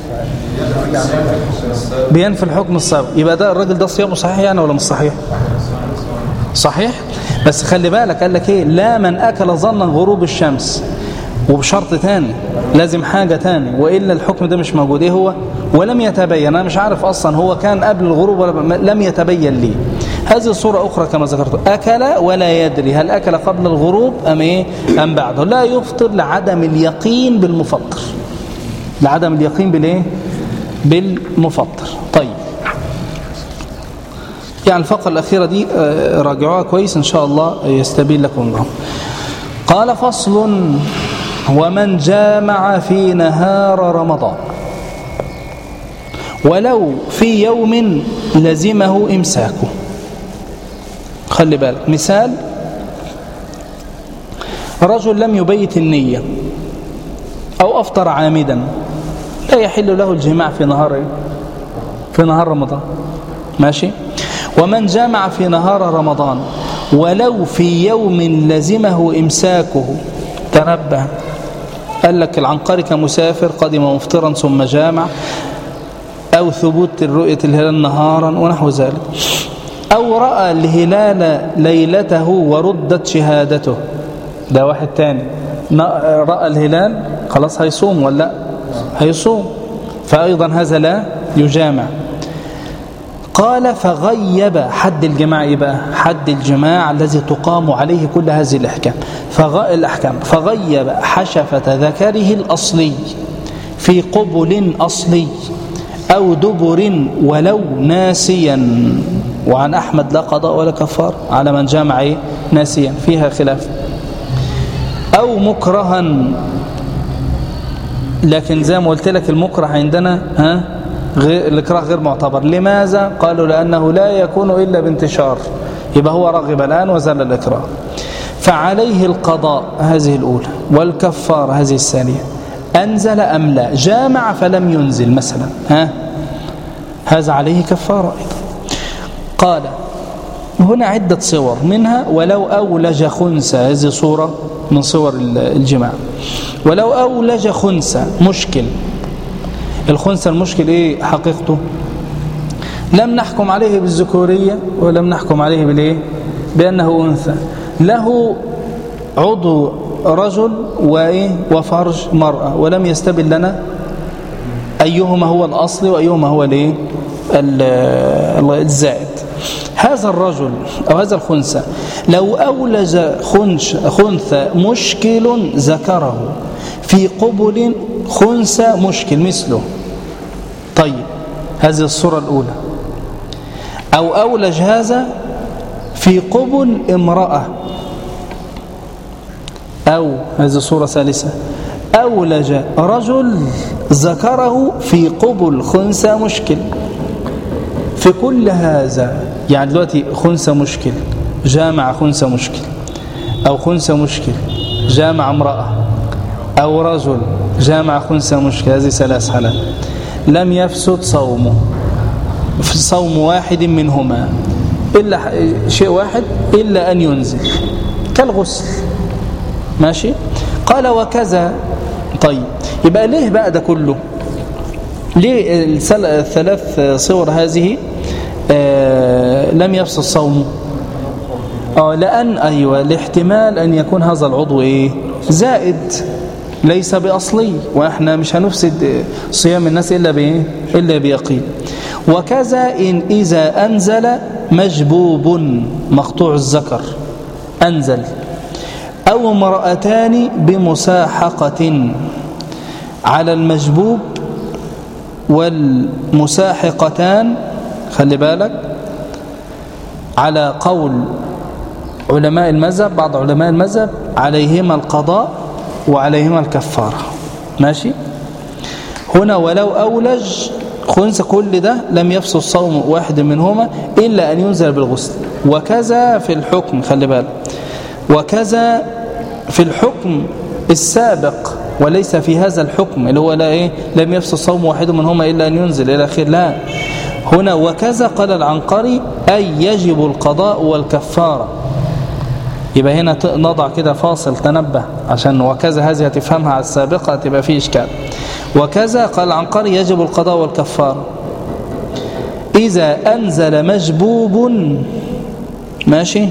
بينفي الحكم السابق. يبقى ده الراجل ده صيامه صحيح يعني ولا مش صحيح؟ صحيح. بس خلي بالك قال لك ايه؟ لا من اكل ظنا غروب الشمس، وبشرط تاني، لازم حاجة تاني، وإلا الحكم ده مش موجود. ايه هو؟ ولم يتبين. أنا مش عارف أصلا هو كان قبل الغروب ولا لم يتبين لي. هذه صورة أخرى كما ذكرت، أكل ولا يدري هل أكل قبل الغروب أم إيه أم بعده. لا يفطر لعدم اليقين بالمفطر، لعدم اليقين بالإيه؟ بالمفطر. طيب يعني الفقرة الأخيرة دي راجعوها كويس إن شاء الله يستبين لكم لهم. قال فصل: ومن جامع في نهار رمضان ولو في يوم لزمه إمساكه. خلي بالك، مثال: رجل لم يبيت النية أو أفطر عامدا، لا يحل له الجماع في نهار في نهار رمضان. ماشي. ومن جامع في نهار رمضان ولو في يوم لزمه إمساكه، تنبه، قال لك العنقري كمسافر قدم مفطرا ثم جامع، أو ثبوت رؤية الهلال نهارا ونحو ذلك، أو رأى الهلال ليلته وردت شهادته. ده واحد تاني رأى الهلال، خلاص هيصوم ولا هيصوم، فأيضا هذا لا يجامع. قال فغيب حد الجماع. إيه بقى حد الجماع الذي تقام عليه كل هذه الأحكام؟ فغ... الأحكام فغيب حشفة ذكره الأصلي في قبل أصلي أو دبر ولو ناسيا. وعن أحمد لا قضاء ولا كفار على من جامع ناسيا، فيها خلاف. أو مكرها، لكن زي ما قلت لك المكره عندنا ها غير الإكراه غير معتبر. لماذا؟ قالوا لأنه لا يكون إلا بانتشار، يبقى هو رغب الآن وزال الإكراه، فعليه القضاء هذه الأولى والكفار هذه الثانية. أنزل أم لا؟ جامع فلم ينزل مثلا، ها هذا عليه كفارة أيضا. قال هنا عدة صور، منها ولو أولج خنثى، هذه صورة من صور الجماع. ولو أولج خنثى، مشكل الخنثى، المشكل إيه حقيقته؟ لم نحكم عليه بالذكورية ولم نحكم عليه بالإيه؟ بأنه أنثى، له عضو رجل وإيه وفرج مرأة، ولم يستبن لنا أيهما هو الأصل وأيهما هو الإيه الزائد. هذا الرجل أو هذا الخنثى لو أولج خنثى مشكل ذكره في قبل خنثى مشكل مثله. طيب هذه الصورة الأولى. أو أولج هذا في قبل امرأة، أو هذه صورة ثالثة أولج رجل ذكره في قبل خنثى مشكل. في كل هذا يعني دلوقتي خنثى مشكل جامع خنثى مشكل، أو خنثى مشكل جامع امرأة، أو رجل جامع خنثى مشكل، هذه ثلاث حالات لم يفسد صومه في صوم واحد منهما إلا شيء واحد إلا أن ينزل كالغسل. ماشي. قال وكذا. طيب يبقى ليه بقى ده كله؟ ليه الثلاث صور هذه آه لم يفسد صومه؟ آه لأن أيوة لاحتمال أن يكون هذا العضو إيه؟ زائد ليس بأصلي، وإحنا مش هنفسد صيام الناس إلا بإيه؟ إلا بيقين. وكذا إن إذا أنزل مجبوب مقطوع الذكر أنزل، أو امرأتان بمساحقة على المجبوب والمساحقتان، خلي بالك على قول علماء المذهب، بعض علماء المذهب عليهما القضاء وعليهما الكفارة. ماشي. هنا ولو أولج خنثى كل ده لم يفسد صوم واحد منهما إلا أن ينزل بالغسل. وكذا في الحكم، خلي بالك، وكذا في الحكم السابق وليس في هذا الحكم اللي هو لا إيه لم يفسد صوم واحد منهما إلا أن ينزل إلى آخره. لا، هنا وكذا قال العنقري أي يجب القضاء والكفارة. يبقى هنا نضع كده فاصل، تنبه عشان وكذا هذه هتفهمها على السابقة تبقى فيه إشكال. وكذا قال العنقري يجب القضاء والكفارة إذا أنزل مجبوب، ماشي،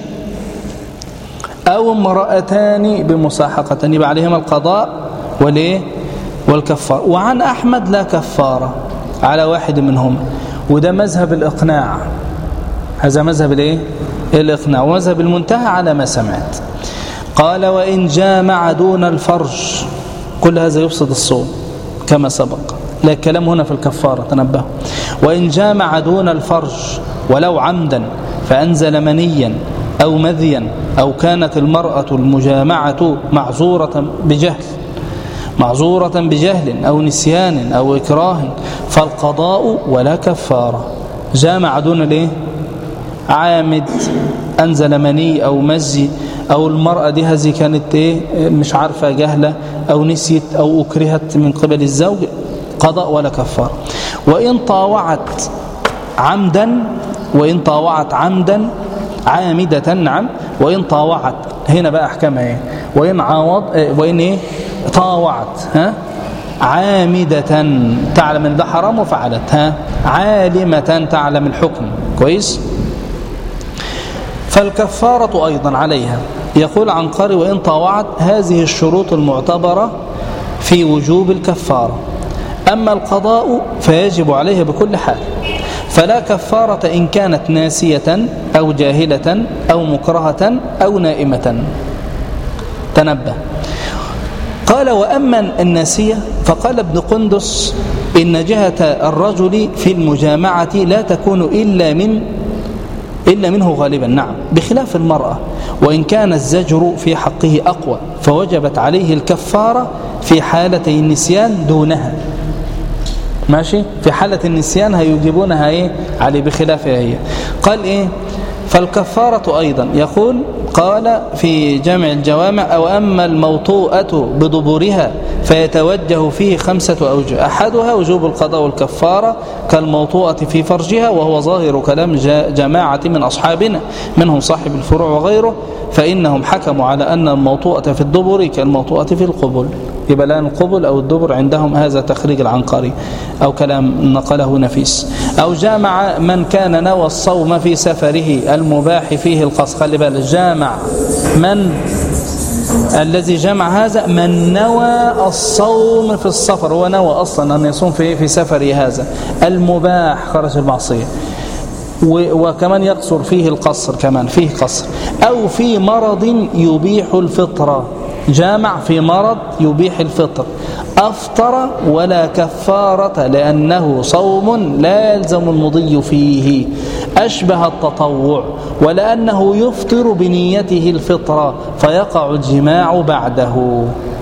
أو امرأتان بمساحقة، يبقى عليهما القضاء والإيه والكفارة. وعن أحمد لا كفارة على واحد منهما، وده مذهب الإقناع، هذا مذهب الإيه الإقناع. ومذهب المنتهى على ما سمعت. قال وإن جامع دون الفرج، كل هذا يفسد الصوم كما سبق، لا الكلام هنا في الكفارة، تنبه. وإن جامع دون الفرج ولو عمدا فأنزل منيا أو مذيا، أو كانت المرأة المجامعة معذورة بجهل معذورة بجهل أو نسيان أو إكراه فالقضاء ولا كفارة. جامع دون الايه عامد، أنزل مني أو مزي، أو المرأة دي هذه كانت إيه مش عارفة جهلة أو نسيت أو أكرهت من قبل الزوج، قضاء ولا كفارة. وإن طاوعت عمدا وإن طاوعت عمدا عامدة، نعم، وإن طاوعت، هنا بقى أحكامها إيه؟ وإن عاوض وإن إيه طاوعت ها عامدة تعلم ان ده حرام وفعلت، ها عالمة تعلم الحكم كويس. فالكفارة أيضا عليها. يقول عنقري وإن طاوعت، هذه الشروط المعتبرة في وجوب الكفارة. أما القضاء فيجب عليها بكل حال، فلا كفارة إن كانت ناسية أو جاهلة أو مكرهة أو نائمة. تنبه. قال وأما الناسية فقال ابن قندس إن جهة الرجل في المجامعة لا تكون إلا من إلا منه غالبا، نعم، بخلاف المرأة، وإن كان الزجر في حقه أقوى فوجبت عليه الكفارة في حالتي النسيان دونها. ماشي، في حالة النسيان هيجيبونها إيه عليه بخلافها هي. قال إيه فالكفارة أيضا. يقول قال في جامع الجوامع أو أما الموطوءة بضبورها فيتوجه فيه خمسة أوجه، أحدها وجوب القضاء والكفارة كالموطوءة في فرجها، وهو ظاهر كلام جماعة من أصحابنا منهم صاحب الفروع وغيره، فإنهم حكموا على أن الموطوءة في الدبر كالموطوءة في القبل. يبقى لأن القبل أو الدبر عندهم هذا تخريج العنقري أو كلام نقله نفيس. أو جامع من كان نوى الصوم في سفره المباح فيه القصر. خلي بالك، جامع من الذي جمع هذا من نوى الصوم في السفر، هو نوى أصلا أن يصوم في في سفره هذا المباح خرج المعصية، وكمان يقصر فيه القصر، كمان فيه قصر، أو في مرض يبيح الفطرة. جامع في مرض يبيح الفطر، أفطر ولا كفارة لأنه صوم لا يلزم المضي فيه، أشبه التطوع، ولأنه يفطر بنيته الفطرة فيقع الجماع بعده.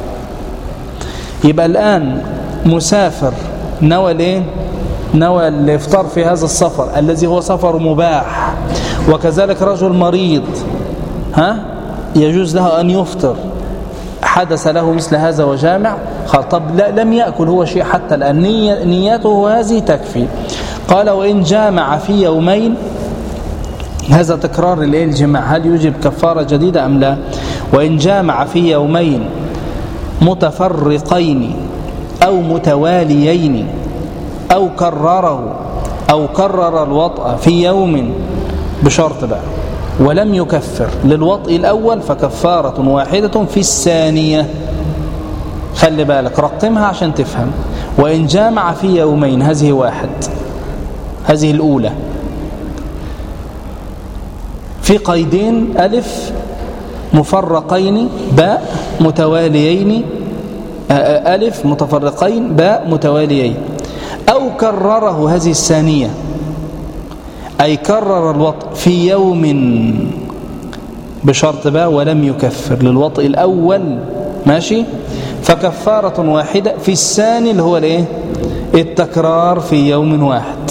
يبقى الآن مسافر نوى ليه؟ نوى الإفطار في هذا السفر الذي هو سفر مباح، وكذلك رجل مريض ها يجوز له أن يفطر، حدث له مثل هذا وجامع، طب لا لم يأكل هو شيء حتى الآن، نيته هذه تكفي. قال وإن جامع في يومين، هذا تكرار الجماع، هل يوجب كفارة جديدة أم لا؟ وإن جامع في يومين متفرقين أو متواليين أو كرره أو كرر الوطأ في يوم بشرط بقى ولم يكفر للوطء الأول فكفارة واحدة في الثانية. خلي بالك رقمها عشان تفهم. وإن جامع في يومين، هذه واحد، هذه الأولى في قيدين، ألف مفرقين، باء متواليين، ألف متفرقين، باء متواليين، أو كرره، هذه الثانية، أي كرر الوطء في يوم بشرط باء ولم يكفر للوطء الأول، ماشي، فكفارة واحدة في الثاني اللي هو الايه؟ التكرار في يوم واحد.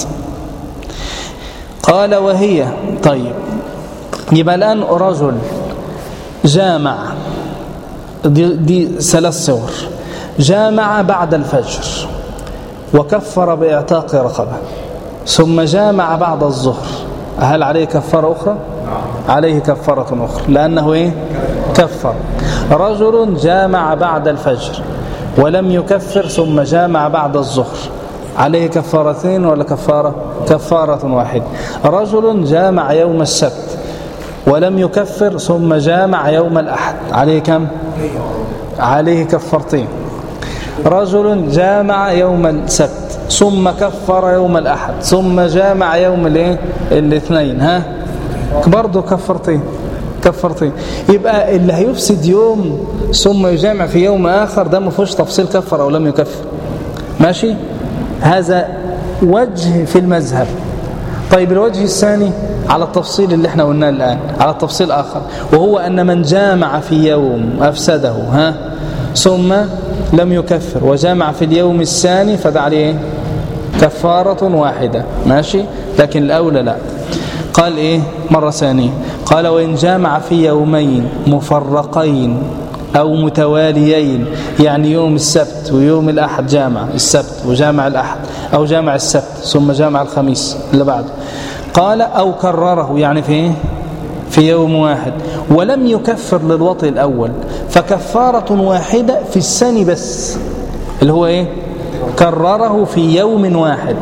قال وهي، طيب يبقى الآن رجل جامع، دي, دي ثلاث صور، جامع بعد الفجر وكفر بإعتاق رقبة، ثم جامع بعد الظهر، هل عليه كفارة أخرى؟ عليه كفارة أخرى لأنه إيه؟ كفر. رجل جامع بعد الفجر ولم يكفر ثم جامع بعد الظهر، عليه كفارتين ولا كفارة؟ كفارة واحدة. رجل جامع يوم السبت ولم يكفر ثم جامع يوم الأحد، عليه كم؟ عليه كفارتين. رجل جامع يوم السبت ثم كفر يوم الأحد ثم جامع يوم الايه؟ الاثنين، ها برضه كفرتين كفرتين. يبقى اللي هيفسد يوم ثم يجامع في يوم آخر ده ما فيهوش تفصيل كفر أو لم يكفر، ماشي. هذا وجه في المذهب. طيب الوجه الثاني على التفصيل اللي احنا قلناه الآن، على التفصيل آخر، وهو أن من جامع في يوم أفسده ها ثم لم يكفر وجامع في اليوم الثاني فده عليه كفارة واحدة، ماشي. لكن الأولى لا. قال إيه مرة ثانية؟ قال وإن جامع في يومين مفرقين أو متواليين، يعني يوم السبت ويوم الأحد، جامع السبت وجامع الأحد، أو جامع السبت ثم جامع الخميس اللي بعده. قال أو كرره، يعني في إيه؟ في يوم واحد، ولم يكفر للوطء الأول فكفارة واحدة في الثاني بس، اللي هو إيه؟ كرره في يوم واحد.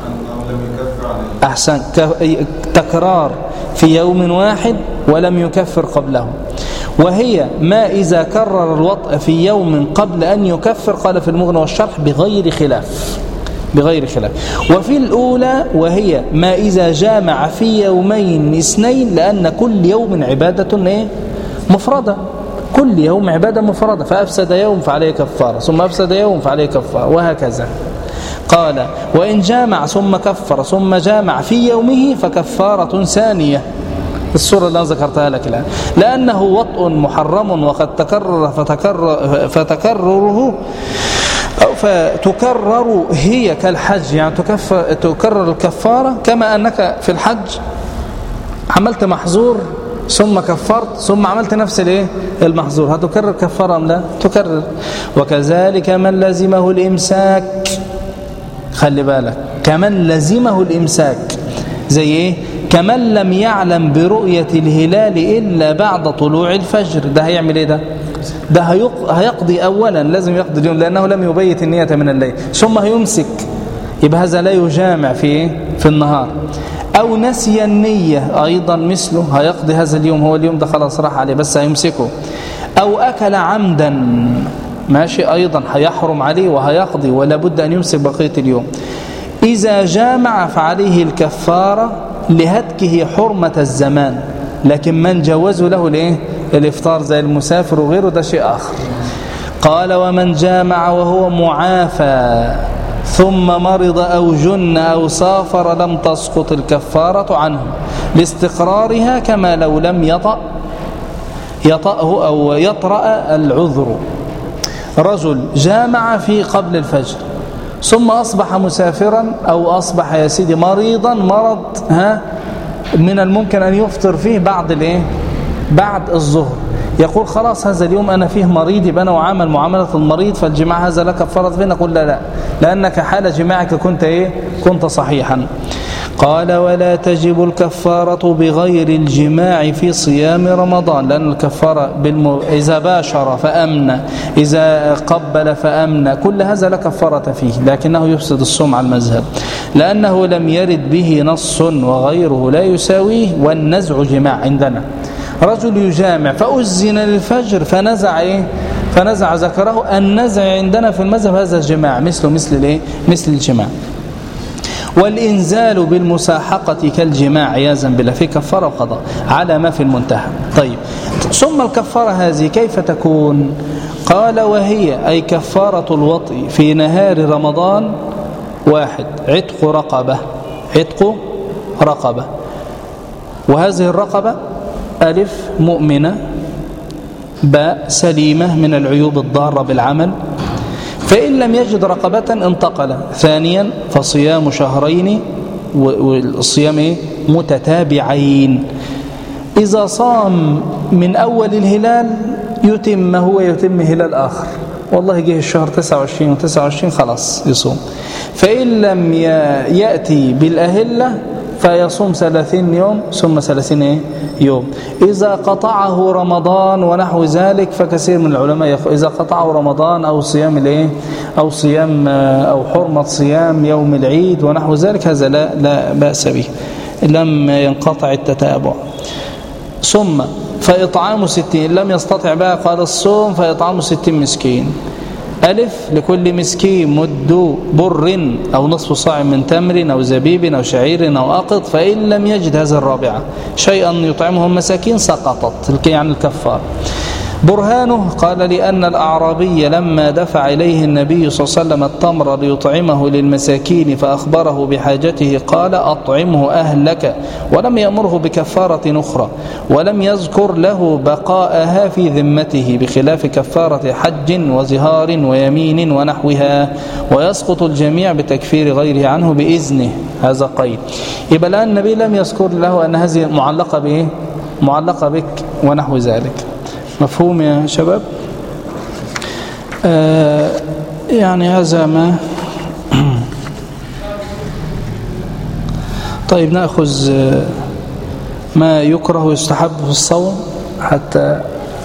أحسن، تكرار في يوم واحد ولم يكفر قبله. وهي ما إذا كرر الوطء في يوم قبل أن يكفر، قال في المغنى والشرح بغير خلاف، بغير خلاف. وفي الأولى وهي ما إذا جامع في يومين اثنين، لأن كل يوم عبادة إيه؟ مفردة، كل يوم عبادة مفردة، فأفسد يوم فعليه كفارة، ثم أفسد يوم فعليه كفارة، وهكذا. قال وإن جامع ثم كفر ثم جامع في يومه فكفارة ثانية، الصورة اللي أنا ذكرتها لك الآن، لأنه وطء محرم وقد تكرر فتكرر فتكرره أو فتكرر هي كالحج، يعني تكرر الكفارة كما أنك في الحج عملت محظور ثم كفرت ثم عملت نفس الايه المحظور، هتكرر كفارة أم لا؟ تكرر. وكذلك من لزمه الإمساك، خلي بالك، كمن لزمه الإمساك زي ايه؟ كمن لم يعلم برؤية الهلال إلا بعد طلوع الفجر، ده هيعمل ايه؟ ده ده هيقضي أولا، لازم يقضي اليوم لأنه لم يبيت النية من الليل، ثم هيمسك، يبقى هذا لا يجامع في في النهار. أو نسي النية أيضا مثله، هيقضي هذا اليوم، هو اليوم ده خلاص راح عليه بس هيمسكه. أو أكل عمدا، ماشي، أيضا هيحرم عليه وهيقضي ولا بد أن يمسك بقية اليوم. إذا جامع فعليه الكفارة لهتكه حرمة الزمان، لكن من جوزوا له ليه الإفطار زي المسافر وغيره ده شيء آخر. قال ومن جامع وهو معافى ثم مرض أو جن أو سافر لم تسقط الكفارة عنه لاستقرارها كما لو لم يطأ يطأه أو يطرأ العذر. رجل جامع في قبل الفجر ثم أصبح مسافرا أو أصبح يا سيدي مريضا مرض ها من الممكن أن يفطر فيه بعد الإيه بعد الظهر، يقول خلاص هذا اليوم أنا فيه مريض يبقى أنا وعامل معاملة المريض فالجماع هذا لك كفارة فيه. نقول لا لا، لأنك حال جماعك كنت إيه كنت صحيحا. قال ولا تجب الكفارة بغير الجماع في صيام رمضان، لأن الكفارة بالم... إذا باشر فأمن، إذا قبل فأمن، كل هذا لا كفارة فيه، لكنه يفسد الصوم على المذهب لأنه لم يرد به نص وغيره لا يساويه. والنزع جماع عندنا، رجل يجامع فأذن للفجر فنزع إيه فنزع ذكره، النزع عندنا في المذهب هذا جماع مثله مثل الإيه مثل الجماع. والإنزال بالمساحقة كالجماع عياذا بالله في كفارة وقضاء على ما في المنتهى. طيب ثم الكفارة هذه كيف تكون؟ قال وهي أي كفارة الوطء في نهار رمضان واحد عتق رقبة، عتق رقبة، وهذه الرقبة ألف مؤمنة، باء سليمة من العيوب الضارة بالعمل، فإن لم يجد رقبة انتقل. ثانيا فصيام شهرين والصيام متتابعين، إذا صام من أول الهلال يتم هو يتم هلال آخر، والله جه الشهر تسعة وعشرين وتسعة وعشرين خلاص يصوم. فإن لم يأتي بالأهلة فيصوم ثلاثين يوم ثم ثلاثين يوم. إذا قطعه رمضان ونحو ذلك فكثير من العلماء يقول إذا قطعه رمضان أو صيام الايه أو صيام أو حرمة صيام يوم العيد ونحو ذلك هذا لا لا بأس به لم ينقطع التتابع. ثم فإطعام ستين، لم يستطع بقى قال الصوم فإطعام ستين مسكين. ألف لكل مسكين مد بر أو نصف صاع من تمر أو زبيب أو شعير أو أقط، فإن لم يجد هذا الرابعة شيئا يطعمهم مساكين سقطت يعني الكفار. برهانه قال لأن الأعرابي لما دفع إليه النبي صلى الله عليه وسلم التمر ليطعمه للمساكين فأخبره بحاجته قال أطعمه أهلك، ولم يأمره بكفارة أخرى، ولم يذكر له بقاءها في ذمته بخلاف كفارة حج وزهار ويمين ونحوها، ويسقط الجميع بتكفير غيره عنه بإذنه. هذا قيد. يبقى الآن النبي لم يذكر له أن هذه معلقة به معلقة بك ونحو ذلك. مفهوم يا شباب؟ آه يعني هذا ما طيب نأخذ ما يكره يستحب في الصوم حتى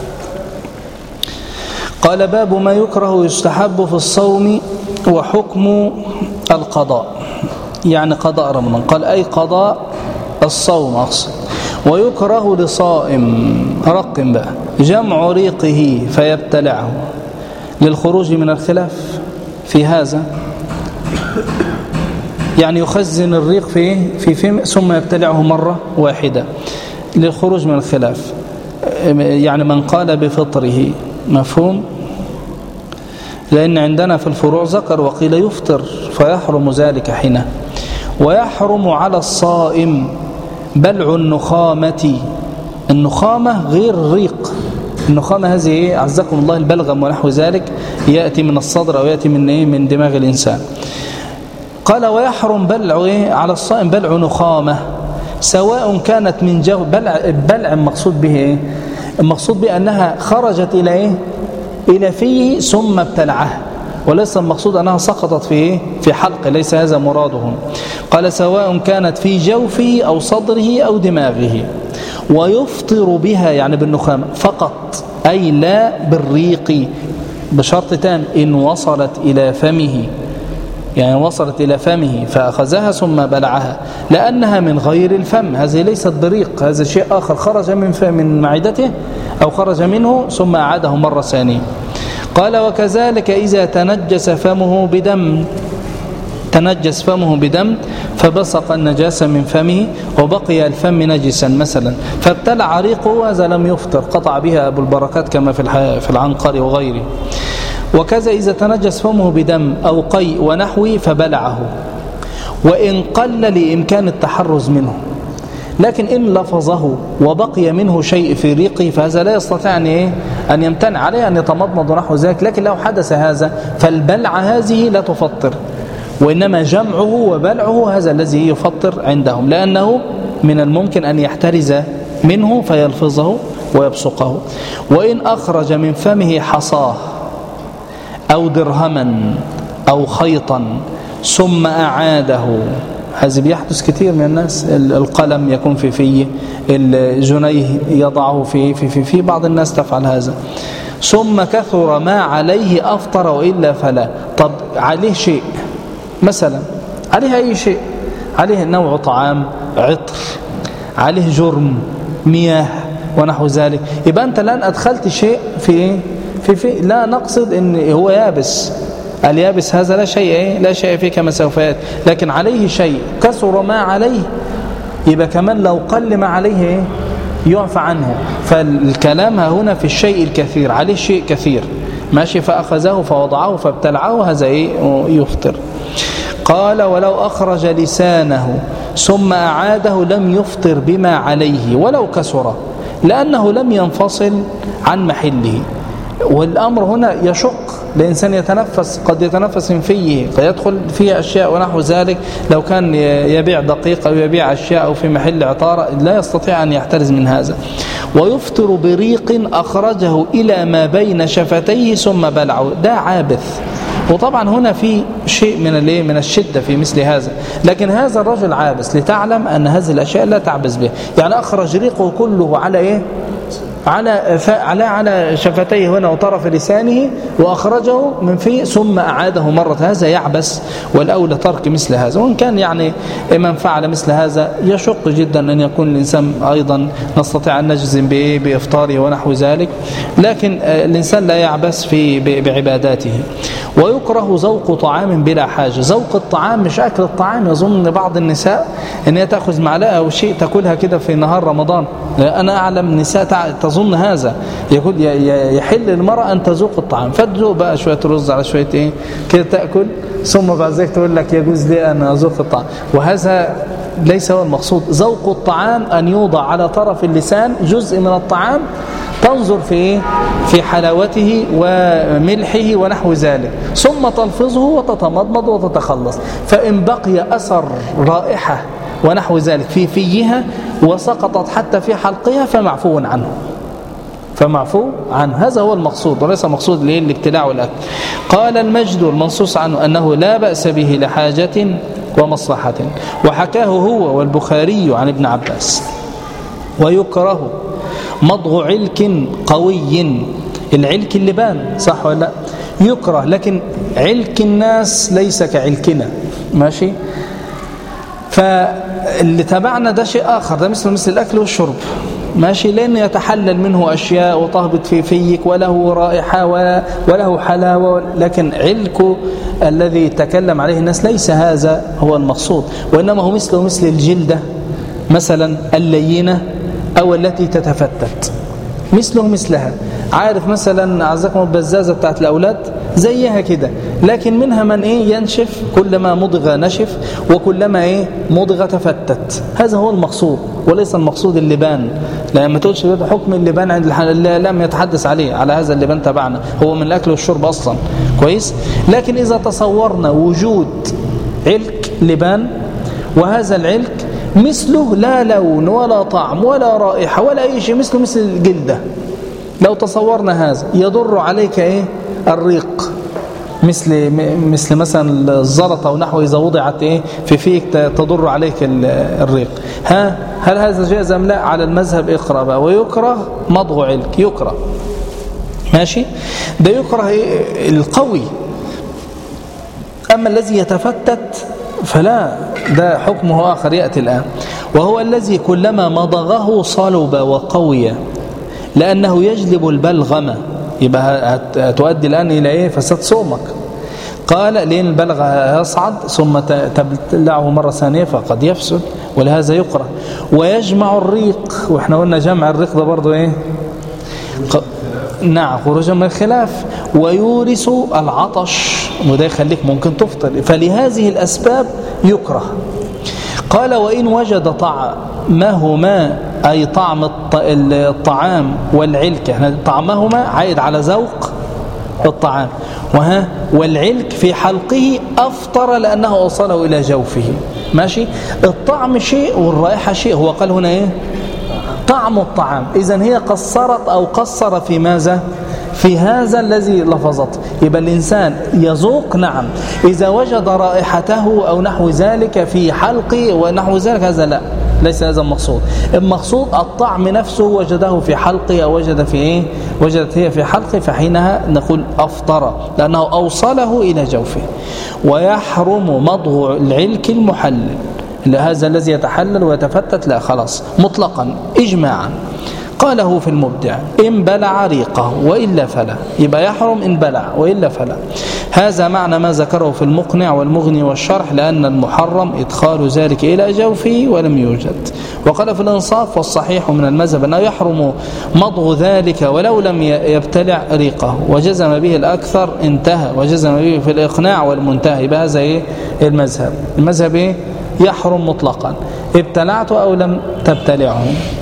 قال باب ما يكره يستحب في الصوم وحكم القضاء، يعني قضاء رمضان. قال أي قضاء الصوم أقصد. ويكره لصائم رق بقى جمع ريقه فيبتلعه للخروج من الخلاف في هذا، يعني يخزن الريق في في فم ثم يبتلعه مرة واحدة للخروج من الخلاف، يعني من قال بفطره. مفهوم؟ لأن عندنا في الفروع ذكر وقيل يفطر فيحرم ذلك حينه. ويحرم على الصائم بلع النخامة. النخامة غير الريق، النخامة هذه ايه عزكم الله البلغم ونحو ذلك يأتي من الصدر أو يأتي من ايه من دماغ الإنسان. قال ويحرم بلع ايه على الصائم بلع نخامة سواء كانت من جو بلع. البلع المقصود به ايه؟ المقصود به أنها خرجت إلى ايه إلى فيه ثم ابتلعها، وليس المقصود أنها سقطت في ايه في حلق، ليس هذا مرادهم. قال سواء كانت في جوفه أو صدره أو دماغه. ويفطر بها يعني بالنخامة فقط، أي لا بالريق، بشرط تام إن وصلت إلى فمه، يعني وصلت إلى فمه فأخذها ثم بلعها، لأنها من غير الفم، هذه ليست بريق، هذا شيء آخر خرج من فم من معدته أو خرج منه ثم أعاده مرة ثانية. قال وكذلك إذا تنجس فمه بدم تنجس فمه بدم فبصق النجاسة من فمه وبقي الفم نجسا مثلا فابتلع ريقه، هذا لم يفطر، قطع بها أبو البركات كما في في العنقري وغيره. وكذا إذا تنجس فمه بدم أو قيء ونحوه فبلعه وإن قل لإمكان التحرز منه، لكن إن لفظه وبقي منه شيء في ريقه فهذا لا يستطيع أن, إيه؟ أن يمتنع عليه أن يتمضمض ونحو ذلك. لكن لو حدث هذا فالبلع هذه لا تفطر، وإنما جمعه وبلعه هذا الذي يفطر عندهم، لأنه من الممكن أن يحترز منه فيلفظه ويبصقه. وإن أخرج من فمه حصاه أو درهما أو خيطا ثم أعاده، هذا بيحدث كثير من الناس، القلم يكون في فيه، الجنيه يضعه في في في, في بعض الناس تفعل هذا، ثم كثر ما عليه أفطر وإلا فلا. طب عليه شيء مثلا، عليه أي شيء، عليه نوع طعام، عطر، عليه جرم، مياه ونحو ذلك، يبقى أنت الآن أدخلت شيء في في في لا نقصد إن هو يابس، اليابس هذا لا شيء إيه؟ لا شيء فيه كما سوف يأتي، لكن عليه شيء كثر ما عليه، يبقى كمان لو قل ما عليه إيه؟ يعفى عنه. فالكلام هنا في الشيء الكثير، عليه شيء كثير ماشي، فأخذه فوضعه فابتلعه، هذا إيه؟ يفطر. قال ولو أخرج لسانه ثم أعاده لم يفطر بما عليه ولو كسر، لأنه لم ينفصل عن محله. والأمر هنا يشق الإنسان يتنفس، قد يتنفس من فيه فيدخل فيه أشياء ونحو ذلك، لو كان يبيع دقيق أو يبيع أشياء أو في محل عطارة لا يستطيع أن يحترز من هذا. ويفطر بريق أخرجه إلى ما بين شفتيه ثم بلعه، ده عابث. وطبعا هنا في شيء من الايه من الشدة في مثل هذا، لكن هذا الرجل عابس، لتعلم أن هذه الأشياء لا تعبس به. يعني أخرج ريقه كله على إيه؟ على على على شفتيه هنا وطرف لسانه، وأخرجه من فيه ثم أعاده مرة، هذا يعبس، والأولى ترك مثل هذا. وإن كان يعني من فعل مثل هذا يشق جدا أن يكون الإنسان أيضا نستطيع أن نجزم بإيه بإفطاره ونحو ذلك، لكن الإنسان لا يعبس في بعباداته. ويكره ذوق طعام بلا حاجة، ذوق الطعام مش أكل الطعام. يظن بعض النساء أن هي تأخذ معلقة أو شيء تأكلها كده في نهار رمضان، أنا أعلم نساء تظن هذا، يقول يحل المرأة أن تذوق الطعام، فتذوق بقى شوية رز على شوية إيه كده تأكل، ثم بعد ذلك تقول لك يجوز لي أن أذوق الطعام. وهذا ليس هو المقصود. ذوق الطعام أن يوضع على طرف اللسان جزء من الطعام، تنظر في إيه؟ في حلاوته وملحه ونحو ذلك، ثم تلفظه وتتمضمض وتتخلص. فإن بقي أثر رائحة ونحو ذلك في فيها وسقطت حتى في حلقها فمعفو عنه، فمعفو عنه. هذا هو المقصود، وليس مقصود ليه الابتلاع والأكل. قال المجد المنصوص عنه أنه لا بأس به لحاجة ومصلحة، وحكاه هو والبخاري عن ابن عباس. ويكره مضغ علك قوي، العلك اللبان صح ولا لا؟ يكره، لكن علك الناس ليس كعلكنا ماشي. فاللي تبعنا ده شيء آخر، ده مثل مثل الأكل والشرب ماشي، لأنه يتحلل منه أشياء وتهبط في فيك وله رائحة وله حلاوة، لكن علك الذي تكلم عليه الناس ليس هذا هو المقصود، وإنما هو مثله مثل الجلدة مثلا اللينة أو التي تتفتت، مثله مثلها. عارف مثلا أعزكم البزازة بتاعت الأولاد زيها كده، لكن منها من إيه ينشف، كلما مضغ نشف وكلما إيه مضغ تفتت. هذا هو المقصود، وليس المقصود اللبان. لما تقولش حكم اللبان عند الحلال لم يتحدث عليه على هذا اللبان تبعنا، هو من الأكل والشرب أصلا كويس. لكن إذا تصورنا وجود علك لبان، وهذا العلك مثله لا لون ولا طعم ولا رائحة ولا أي شيء، مثله مثل الجلدة، لو تصورنا هذا يضر عليك إيه الريق، مثل مثل مثلا الزلطة ونحو، إذا وضعت إيه في فيك تضر عليك الريق. ها هل هذا جائز أم لا؟ على المذهب اقرأ بقى. ويكره مضغ علك، يكره ماشي، ده يكره إيه القوي. أما الذي يتفتت فلا، ده حكمه آخر يأتي الآن، وهو الذي كلما مضغه صلب وقوي، لأنه يجلب البلغم، يبقى هتؤدي الآن إلى إيه فساد صومك. قال لأن البلغ يصعد ثم تبلعه مرة ثانية فقد يفسد، ولهذا يقرأ. ويجمع الريق، وإحنا قلنا جمع الريق ده برضو إيه؟ نعم، خروجا من الخلاف. ويورث العطش، وده يخليك ممكن تفطر، فلهذه الأسباب يكره. قال وإن وجد طعمهما، أي طعم الطعام والعلك، احنا طعمهما عائد على ذوق الطعام، وها والعلك في حلقه أفطر لأنه أوصله إلى جوفه. ماشي، الطعم شيء والرائحة شيء، هو قال هنا إيه؟ طعم الطعام. إذن هي قصرت أو قصر في ماذا؟ في هذا الذي لفظت. يبقى الإنسان يذوق، نعم، إذا وجد رائحته أو نحو ذلك في حلقه ونحو ذلك، هذا لا، ليس هذا المقصود. المقصود الطعم نفسه وجده في حلقه أو وجد في إيه؟ وجدت هي في حلقه، فحينها نقول أفطر لأنه أوصله إلى جوفه. ويحرم مضغ العلك المحلل، هذا الذي يتحلل ويتفتت، لا خلاص مطلقا إجماعا. قاله في المبدع إن بلع ريقه وإلا فلا، يبقى يحرم إن بلع وإلا فلا. هذا معنى ما ذكره في المقنع والمغني والشرح، لأن المحرم إدخال ذلك إلى جوفه ولم يوجد. وقال في الإنصاف والصحيح من المذهب أنه يحرم مضغ ذلك ولو لم يبتلع ريقه، وجزم به الأكثر انتهى، وجزم به في الإقناع والمنتهى. يبقى هذا إيه المذهب؟ المذهب إيه؟ يحرم مطلقا ابتلعته أو لم تبتلعه.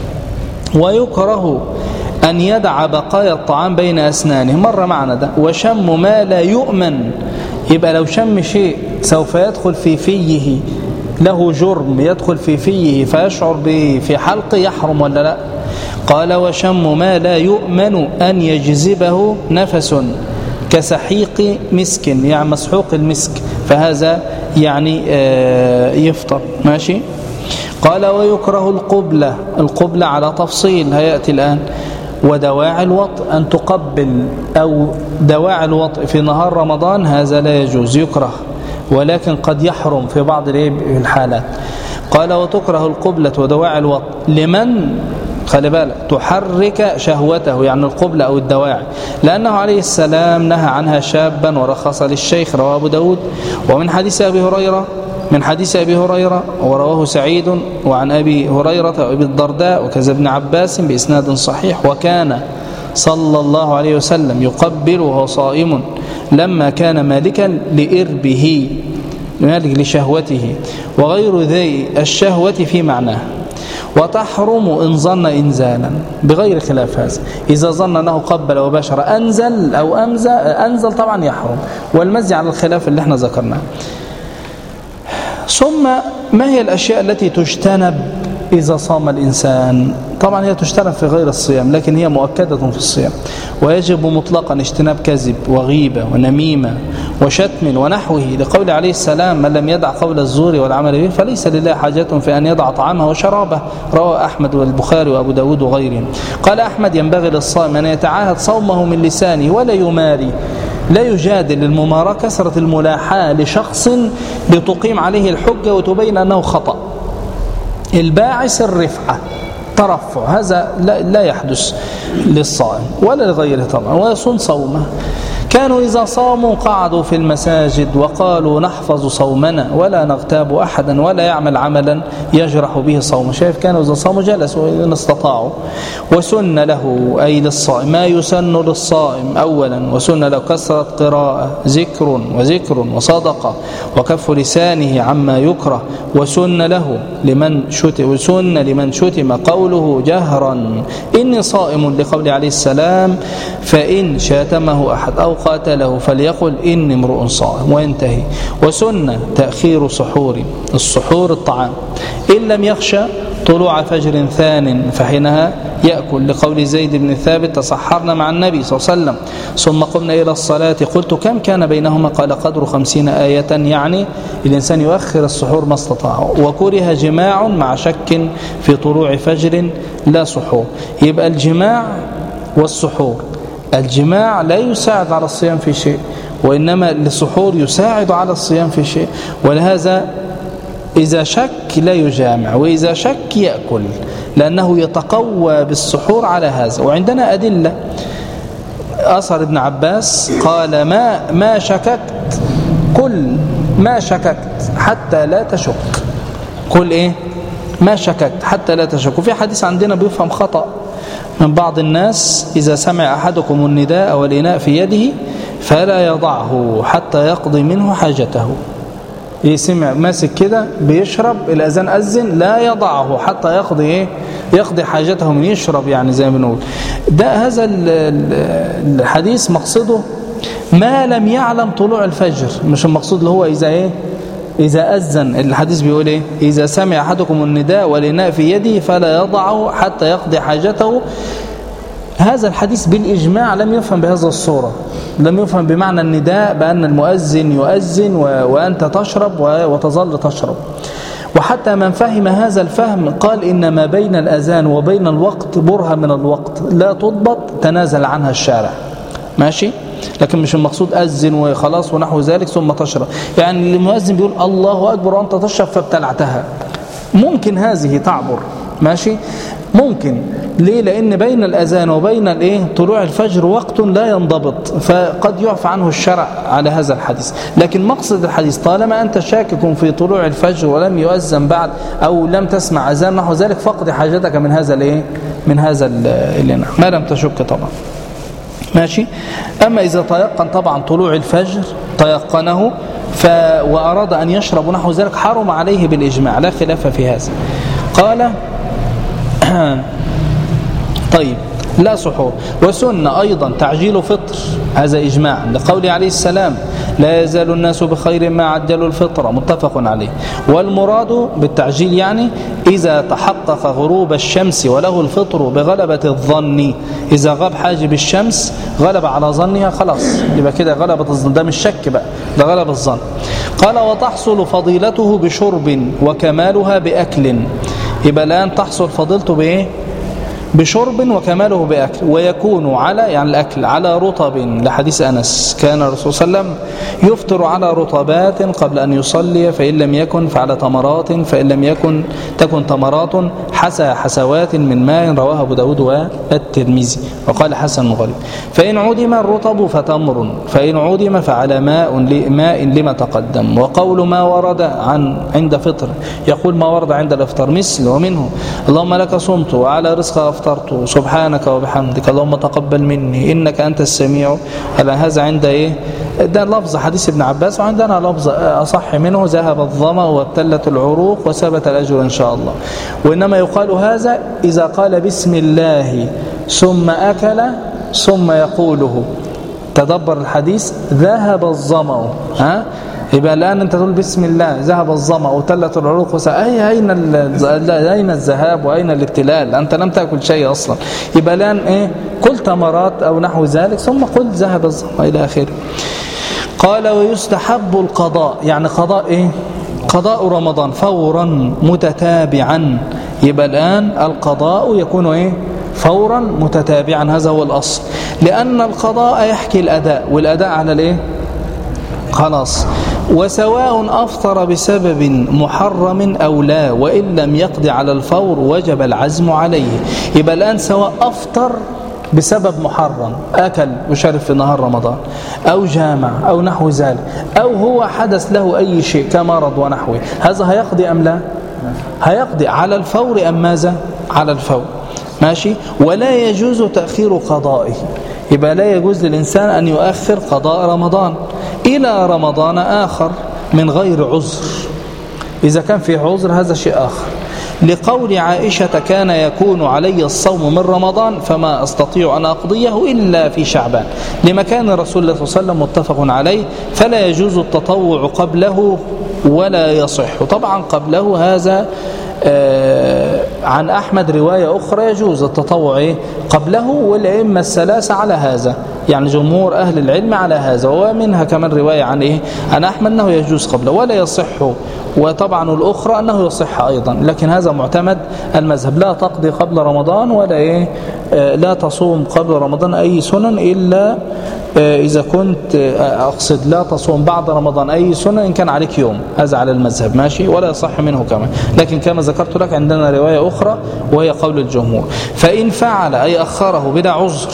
ويكره أن يدع بقايا الطعام بين أسنانه، مر معنا ده. وشم ما لا يؤمن، يبقى لو شم شيء سوف يدخل في فيه، له جرم يدخل في فيه فيشعر به في حلقه، يحرم ولا لا؟ قال وشم ما لا يؤمن أن يجذبه نفس كسحيق مسك، يعني مسحوق المسك، فهذا يعني يفطر. ماشي. قال ويكره القبلة، القبلة على تفصيل هيأتي الآن. ودواعي الوطء، أن تقبل أو دواعي الوطء في نهار رمضان، هذا لا يجوز، يكره، ولكن قد يحرم في بعض الحالات. قال وتكره القبلة ودواعي الوطء لمن، خلي بالك، تحرك شهوته، يعني القبلة أو الدواعي، لأنه عليه السلام نهى عنها شابا ورخص للشيخ، رواه أبو داود. ومن حديث أبي هريرة من حديث أبي هريرة ورواه سعيد وعن أبي هريرة وأبي الدرداء وكذا ابن عباس بإسناد صحيح. وكان صلى الله عليه وسلم يقبل وهو صائم لما كان مالكا لإربه، مالك لشهوته، وغير ذي الشهوة في معناه. وتحرم إن ظن إنزالا، بغير خلاف هذا، إذا ظن أنه قبل وبشر أنزل أو أمزل، أنزل طبعا يحرم، والمزي على الخلاف اللي احنا ذكرناه. ثم ما هي الأشياء التي تجتنب إذا صام الإنسان؟ طبعا هي تجتنب في غير الصيام، لكن هي مؤكدة في الصيام. ويجب مطلقا اجتناب كذب وغيبة ونميمة وشتم ونحوه، لقول عليه السلام من لم يدع قول الزور والعمل به فليس لله حاجة في أن يدع طعامه وشرابه، رواه أحمد والبخاري وأبو داود وغيرهم. قال أحمد ينبغي للصائم أن يتعاهد صومه من لسانه ولا يماري، لا يجادل. المماراة كثرة الملاحاة لشخص لتقيم عليه الحجة وتبين أنه خطأ. الباعث الرفعة ترفع، هذا لا, لا يحدث للصائم ولا لغيره طبعا، ويصوم صومه. كانوا إذا صاموا قعدوا في المساجد وقالوا نحفظ صومنا ولا نغتاب أحدا ولا يعمل عملا يجرح به صومه. شايف، كانوا إذا صاموا جلسوا إن استطاعوا. وسن له أي للصائم ما يسن للصائم أولا، وسن له كثرة قراءة، ذكر وذكر وصدقة، وكف لسانه عما يكره. وسن له لمن شتم، وسن لمن شتم قوله جهرا إني صائم، لقول عليه السلام فإن شاتمه أحد أو قاتله فليقل إني امرؤ صائم، وينتهي. وسنة تأخير سحور، السحور الطعام، إن لم يخشى طلوع فجر ثان فحينها يأكل، لقول زيد بن ثابت تصحرنا مع النبي صلى الله عليه وسلم ثم قمنا إلى الصلاة قلت كم كان بينهما؟ قال قدر خمسين آية، يعني الإنسان يؤخر السحور ما استطاع. وكره جماع مع شك في طلوع فجر لا سحور. يبقى الجماع والسحور، الجماع لا يساعد على الصيام في شيء، وإنما السحور يساعد على الصيام في شيء. ولهذا إذا شك لا يجامع، وإذا شك يأكل، لأنه يتقوى بالسحور على هذا. وعندنا أدلة. أثر ابن عباس قال ما ما شككت كل ما شككت حتى لا تشك. كل إيه؟ ما شككت حتى لا تشك. وفي حديث عندنا بيفهم خطأ من بعض الناس: إذا سمع أحدكم النداء والإناء في يده فلا يضعه حتى يقضي منه حاجته. يسمع ماسك كده بيشرب، الأذان أذن، لا يضعه حتى يقضي إيه؟ يقضي حاجته من يشرب، يعني زي ما بنقول. ده هذا الحديث مقصده ما لم يعلم طلوع الفجر، مش المقصود اللي هو إذا إيه؟ إذا أذن. الحديث بيقول إيه؟ إذا سمع أحدكم النداء والإناء في يده فلا يضعه حتى يقضي حاجته. هذا الحديث بالإجماع لم يفهم بهذا الصورة، لم يفهم بمعنى النداء بأن المؤذن يؤذن وأنت تشرب وتظل تشرب. وحتى من فهم هذا الفهم قال إن ما بين الأذان وبين الوقت برهة من الوقت لا تضبط تنازل عنها الشارع، ماشي؟ لكن مش المقصود أذن وخلاص ونحو ذلك ثم تشرب. يعني المؤذن بيقول الله أكبر وأنت تشرب فابتلعتها، ممكن هذه تعبر، ماشي؟ ممكن. ليه؟ لأن بين الأذان وبين الإيه؟ طلوع الفجر وقت لا ينضبط، فقد يعفى عنه الشرع على هذا الحديث. لكن مقصد الحديث طالما أنت شاكك في طلوع الفجر ولم يؤذن بعد أو لم تسمع أذان نحو ذلك فقد حاجتك من هذا الإيه؟ من هذا الإناء ما لم تشك طبعا، ماشي. أما إذا تيقن طبعا طلوع الفجر تيقنه ف... وأراد أن يشرب نحو ذلك حرم عليه بالإجماع، لا خلاف في هذا. قال طيب لا سحور. وسنة أيضا تعجيل فطر، هذا إجماع لقول عليه السلام لا يزال الناس بخير ما عجلوا الفطر، متفق عليه. والمراد بالتعجيل يعني إذا تحقق غروب الشمس وله الفطر بغلبة الظن، إذا غاب حاجب الشمس غلب على ظنها خلاص يبقى كده غلبة الظن، ده مش شك بقى، ده غلب الظن. قال وتحصل فضيلته بشرب وكمالها بأكل، يبقى الآن تحصل فضيلته بإيه؟ بشرب وكماله بأكل. ويكون على يعني الأكل على رطب، لحديث أنس كان الرسول صلى الله عليه وسلم يفطر على رطبات قبل أن يصلي، فإن لم يكن فعلى تمرات، فإن لم يكن تكن تمرات حسى حسوات من ماء، رواه أبو داود والترمذي وقال حسن غريب. فإن عدم الرطب فتمر، فإن عدم فعلى ماء ماء لما تقدم. وقول ما ورد عن عند فطر، يقول ما ورد عند الافطار مثل ومنه اللهم لك صمت وعلى رزق أفطرت سبحانك وبحمدك اللهم تقبل مني إنك أنت السميع. على هذا عند إيه؟ ده لفظ حديث ابن عباس، وعندنا لفظ أصح منه ذهب الظمأ وابتلت العروق وثبت الأجر إن شاء الله. وإنما يقال هذا إذا قال بسم الله ثم أكل ثم يقوله، تدبر الحديث ذهب الظمأ، ها؟ يبقى الآن أنت تقول بسم الله ذهب الظمأ وتلت العروق وس... أي أين أين الذهاب وأين الابتلال؟ أنت لم تأكل شيء أصلا. يبقى الآن إيه؟ كل تمرات أو نحو ذلك ثم قل ذهب الظمأ إلى آخره. قال ويستحب القضاء، يعني قضاء إيه؟ قضاء رمضان فورا متتابعا. يبقى الآن القضاء يكون إيه؟ فورا متتابعا، هذا هو الأصل، لأن القضاء يحكي الأداء، والأداء على الإيه؟ خلاص. وسواء أفطر بسبب محرم أو لا، وإن لم يقضي على الفور وجب العزم عليه. يبقى الآن سواء أفطر بسبب محرم، أكل وشرب في نهار رمضان أو جامع أو نحو ذلك، أو هو حدث له أي شيء كمرض ونحوه، هذا هيقضي أم لا؟ هيقضي على الفور أم ماذا؟ على الفور، ماشي. ولا يجوز تأخير قضائه، يبقى لا يجوز للإنسان أن يؤخر قضاء رمضان إلى رمضان آخر من غير عذر. إذا كان في عذر هذا شيء آخر، لقول عائشة كان يكون علي الصوم من رمضان فما أستطيع أن أقضيه إلا في شعبان، لمكان رسول الله صلى الله عليه وسلم متفق عليه، فلا يجوز التطوع قبله ولا يصح. طبعا قبله هذا آه عن أحمد رواية أخرى يجوز التطوع قبله، والأئمة الثلاثة على هذا، يعني جمهور أهل العلم على هذا، ومنها كمان رواية عن إيه؟ عن أحمد أنه يجوز قبله. ولا يصح وطبعا الأخرى أنه يصح أيضا، لكن هذا معتمد المذهب. لا تقضي قبل رمضان ولا إيه لا تصوم قبل رمضان أي سنن، إلا إذا كنت أقصد لا تصوم بعد رمضان أي سنن إن كان عليك يوم، هذا على المذهب ماشي، ولا يصح منه كمان. لكن كما ذكرت لك عندنا رواية أخرى وهي قول الجمهور. فإن فعل أي أخره بلا عذر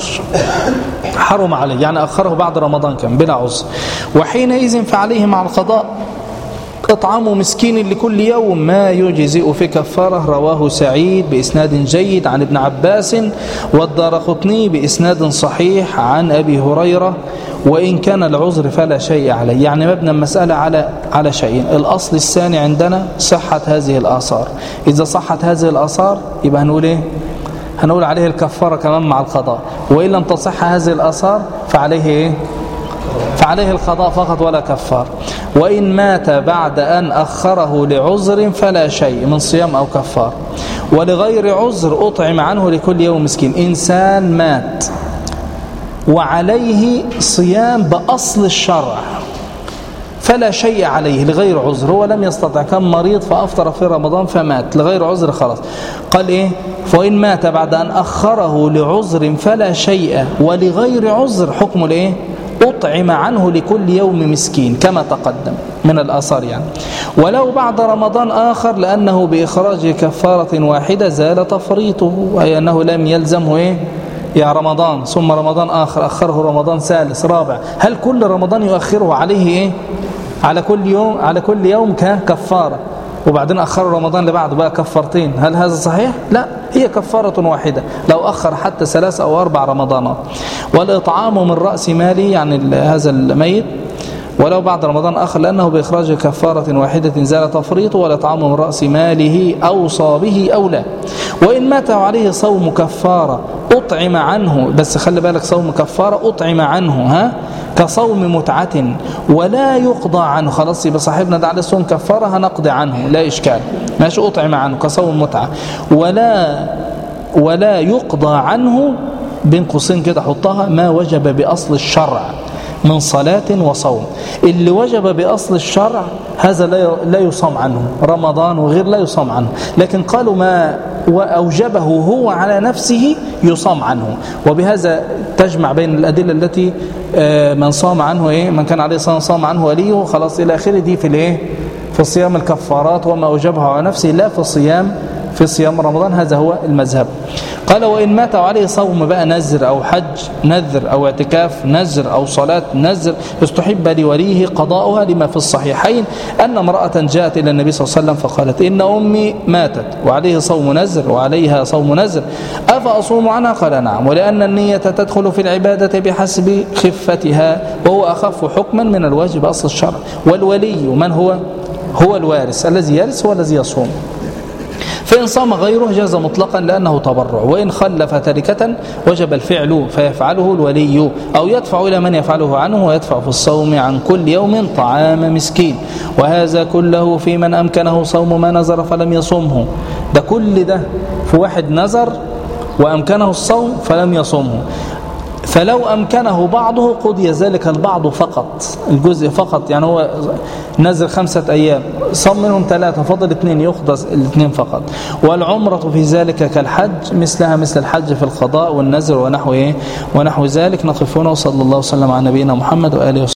حرم عليه، يعني أخره بعد رمضان كان بلا عذر، وحينئذ فعليه مع القضاء إطعام مسكين لكل يوم ما يجزئ في كفارة. رواه سعيد بإسناد جيد عن ابن عباس، والدارقطني بإسناد صحيح عن أبي هريرة، وإن كان العذر فلا شيء عليه. يعني مبنى المسألة على على شيئين. الأصل الثاني عندنا صحة هذه الآثار، إذا صحت هذه الآثار يبقى هنقول إيه؟ هنقول عليه الكفارة كمان مع القضاء، وإن لم تصح هذه الآثار فعليه إيه؟ فعليه القضاء فقط ولا كفار. وإن مات بعد أن أخره لعذر فلا شيء من صيام أو كفار. ولغير عذر أطعم عنه لكل يوم مسكين. إنسان مات وعليه صيام بأصل الشرع فلا شيء عليه لغير عذر، هو لم يستطع، كان مريض فأفطر في رمضان فمات لغير عذر خلاص. قال إيه؟ فإن مات بعد أن أخره لعذر فلا شيء ولغير عذر حكم الإيه؟ أطعم عنه لكل يوم مسكين كما تقدم من الآثار يعني. ولو بعد رمضان آخر لأنه بإخراج كفارة واحدة زال تفريطه، أي أنه لم يلزمه إيه؟ يا رمضان ثم رمضان آخر أخره رمضان ثالث رابع، هل كل رمضان يؤخره عليه إيه؟ على كل يوم على كل يوم ككفارة، وبعدين أخر رمضان اللي بعده بقى كفارتين، هل هذا صحيح؟ لا، هي كفارة واحدة لو أخر حتى ثلاث أو أربع رمضانات. والإطعام من رأس ماله يعني هذا الميت ولو بعد رمضان آخر لأنه بإخراج كفارة واحدة زال تفريطه، والإطعام من رأس ماله أوصى به أو لا. وإن مات عليه صوم كفارة أطعم عنه، بس خلي بالك صوم كفارة أطعم عنه ها كصوم متعة ولا يقضى عنه، خلاص يبقى صاحبنا ده عليه صوم كفارة هنقضي عنه لا إشكال ماشي، أطعم عنه كصوم متعة ولا ولا يقضى عنه بين قوسين كده حطها ما وجب بأصل الشرع من صلاة وصوم. اللي وجب بأصل الشرع هذا لا يصام عنه، رمضان وغير لا يصام عنه، لكن قالوا ما وأوجبه هو على نفسه يصام عنه. وبهذا تجمع بين الأدلة التي من صام عنه إيه من كان عليه صام صام عنه وليه خلاص إلى آخره، دي في الإيه في صيام الكفارات وما أوجبه على نفسه، لا في صيام في صيام رمضان، هذا هو المذهب. قال وإن مات عليه صوم بقى نذر أو حج نذر أو اعتكاف نذر أو صلاة نذر استحب لوليه قضاؤها، لما في الصحيحين أن امرأة جاءت إلى النبي صلى الله عليه وسلم فقالت إن أمي ماتت وعليه صوم نذر وعليها صوم نذر أفأصوم عنها؟ قال نعم، ولأن النية تدخل في العبادة بحسب خفتها وهو أخف حكما من الواجب أصل الشرع. والولي من هو؟ هو الوارث الذي يرث هو الذي يصوم. فإن صام غيره جاز مطلقا لأنه تبرع، وإن خلف تركة وجب الفعل فيفعله الولي أو يدفع إلى من يفعله عنه، ويدفع في الصوم عن كل يوم طعام مسكين. وهذا كله في من أمكنه صوم ما نذر فلم يصمه، ده كل ده في واحد نذر وأمكنه الصوم فلم يصمه. فلو أمكنه بعضه قضي ذلك البعض فقط، الجزء فقط، يعني هو نزل خمسة أيام صام منهم ثلاثة فضل اثنين يقضى الاثنين فقط. والعمرة في ذلك كالحج مثلها مثل الحج في القضاء والنذر ونحو ونحو ذلك. نقف هنا وصلى الله وسلم على نبينا محمد وآله وسلم.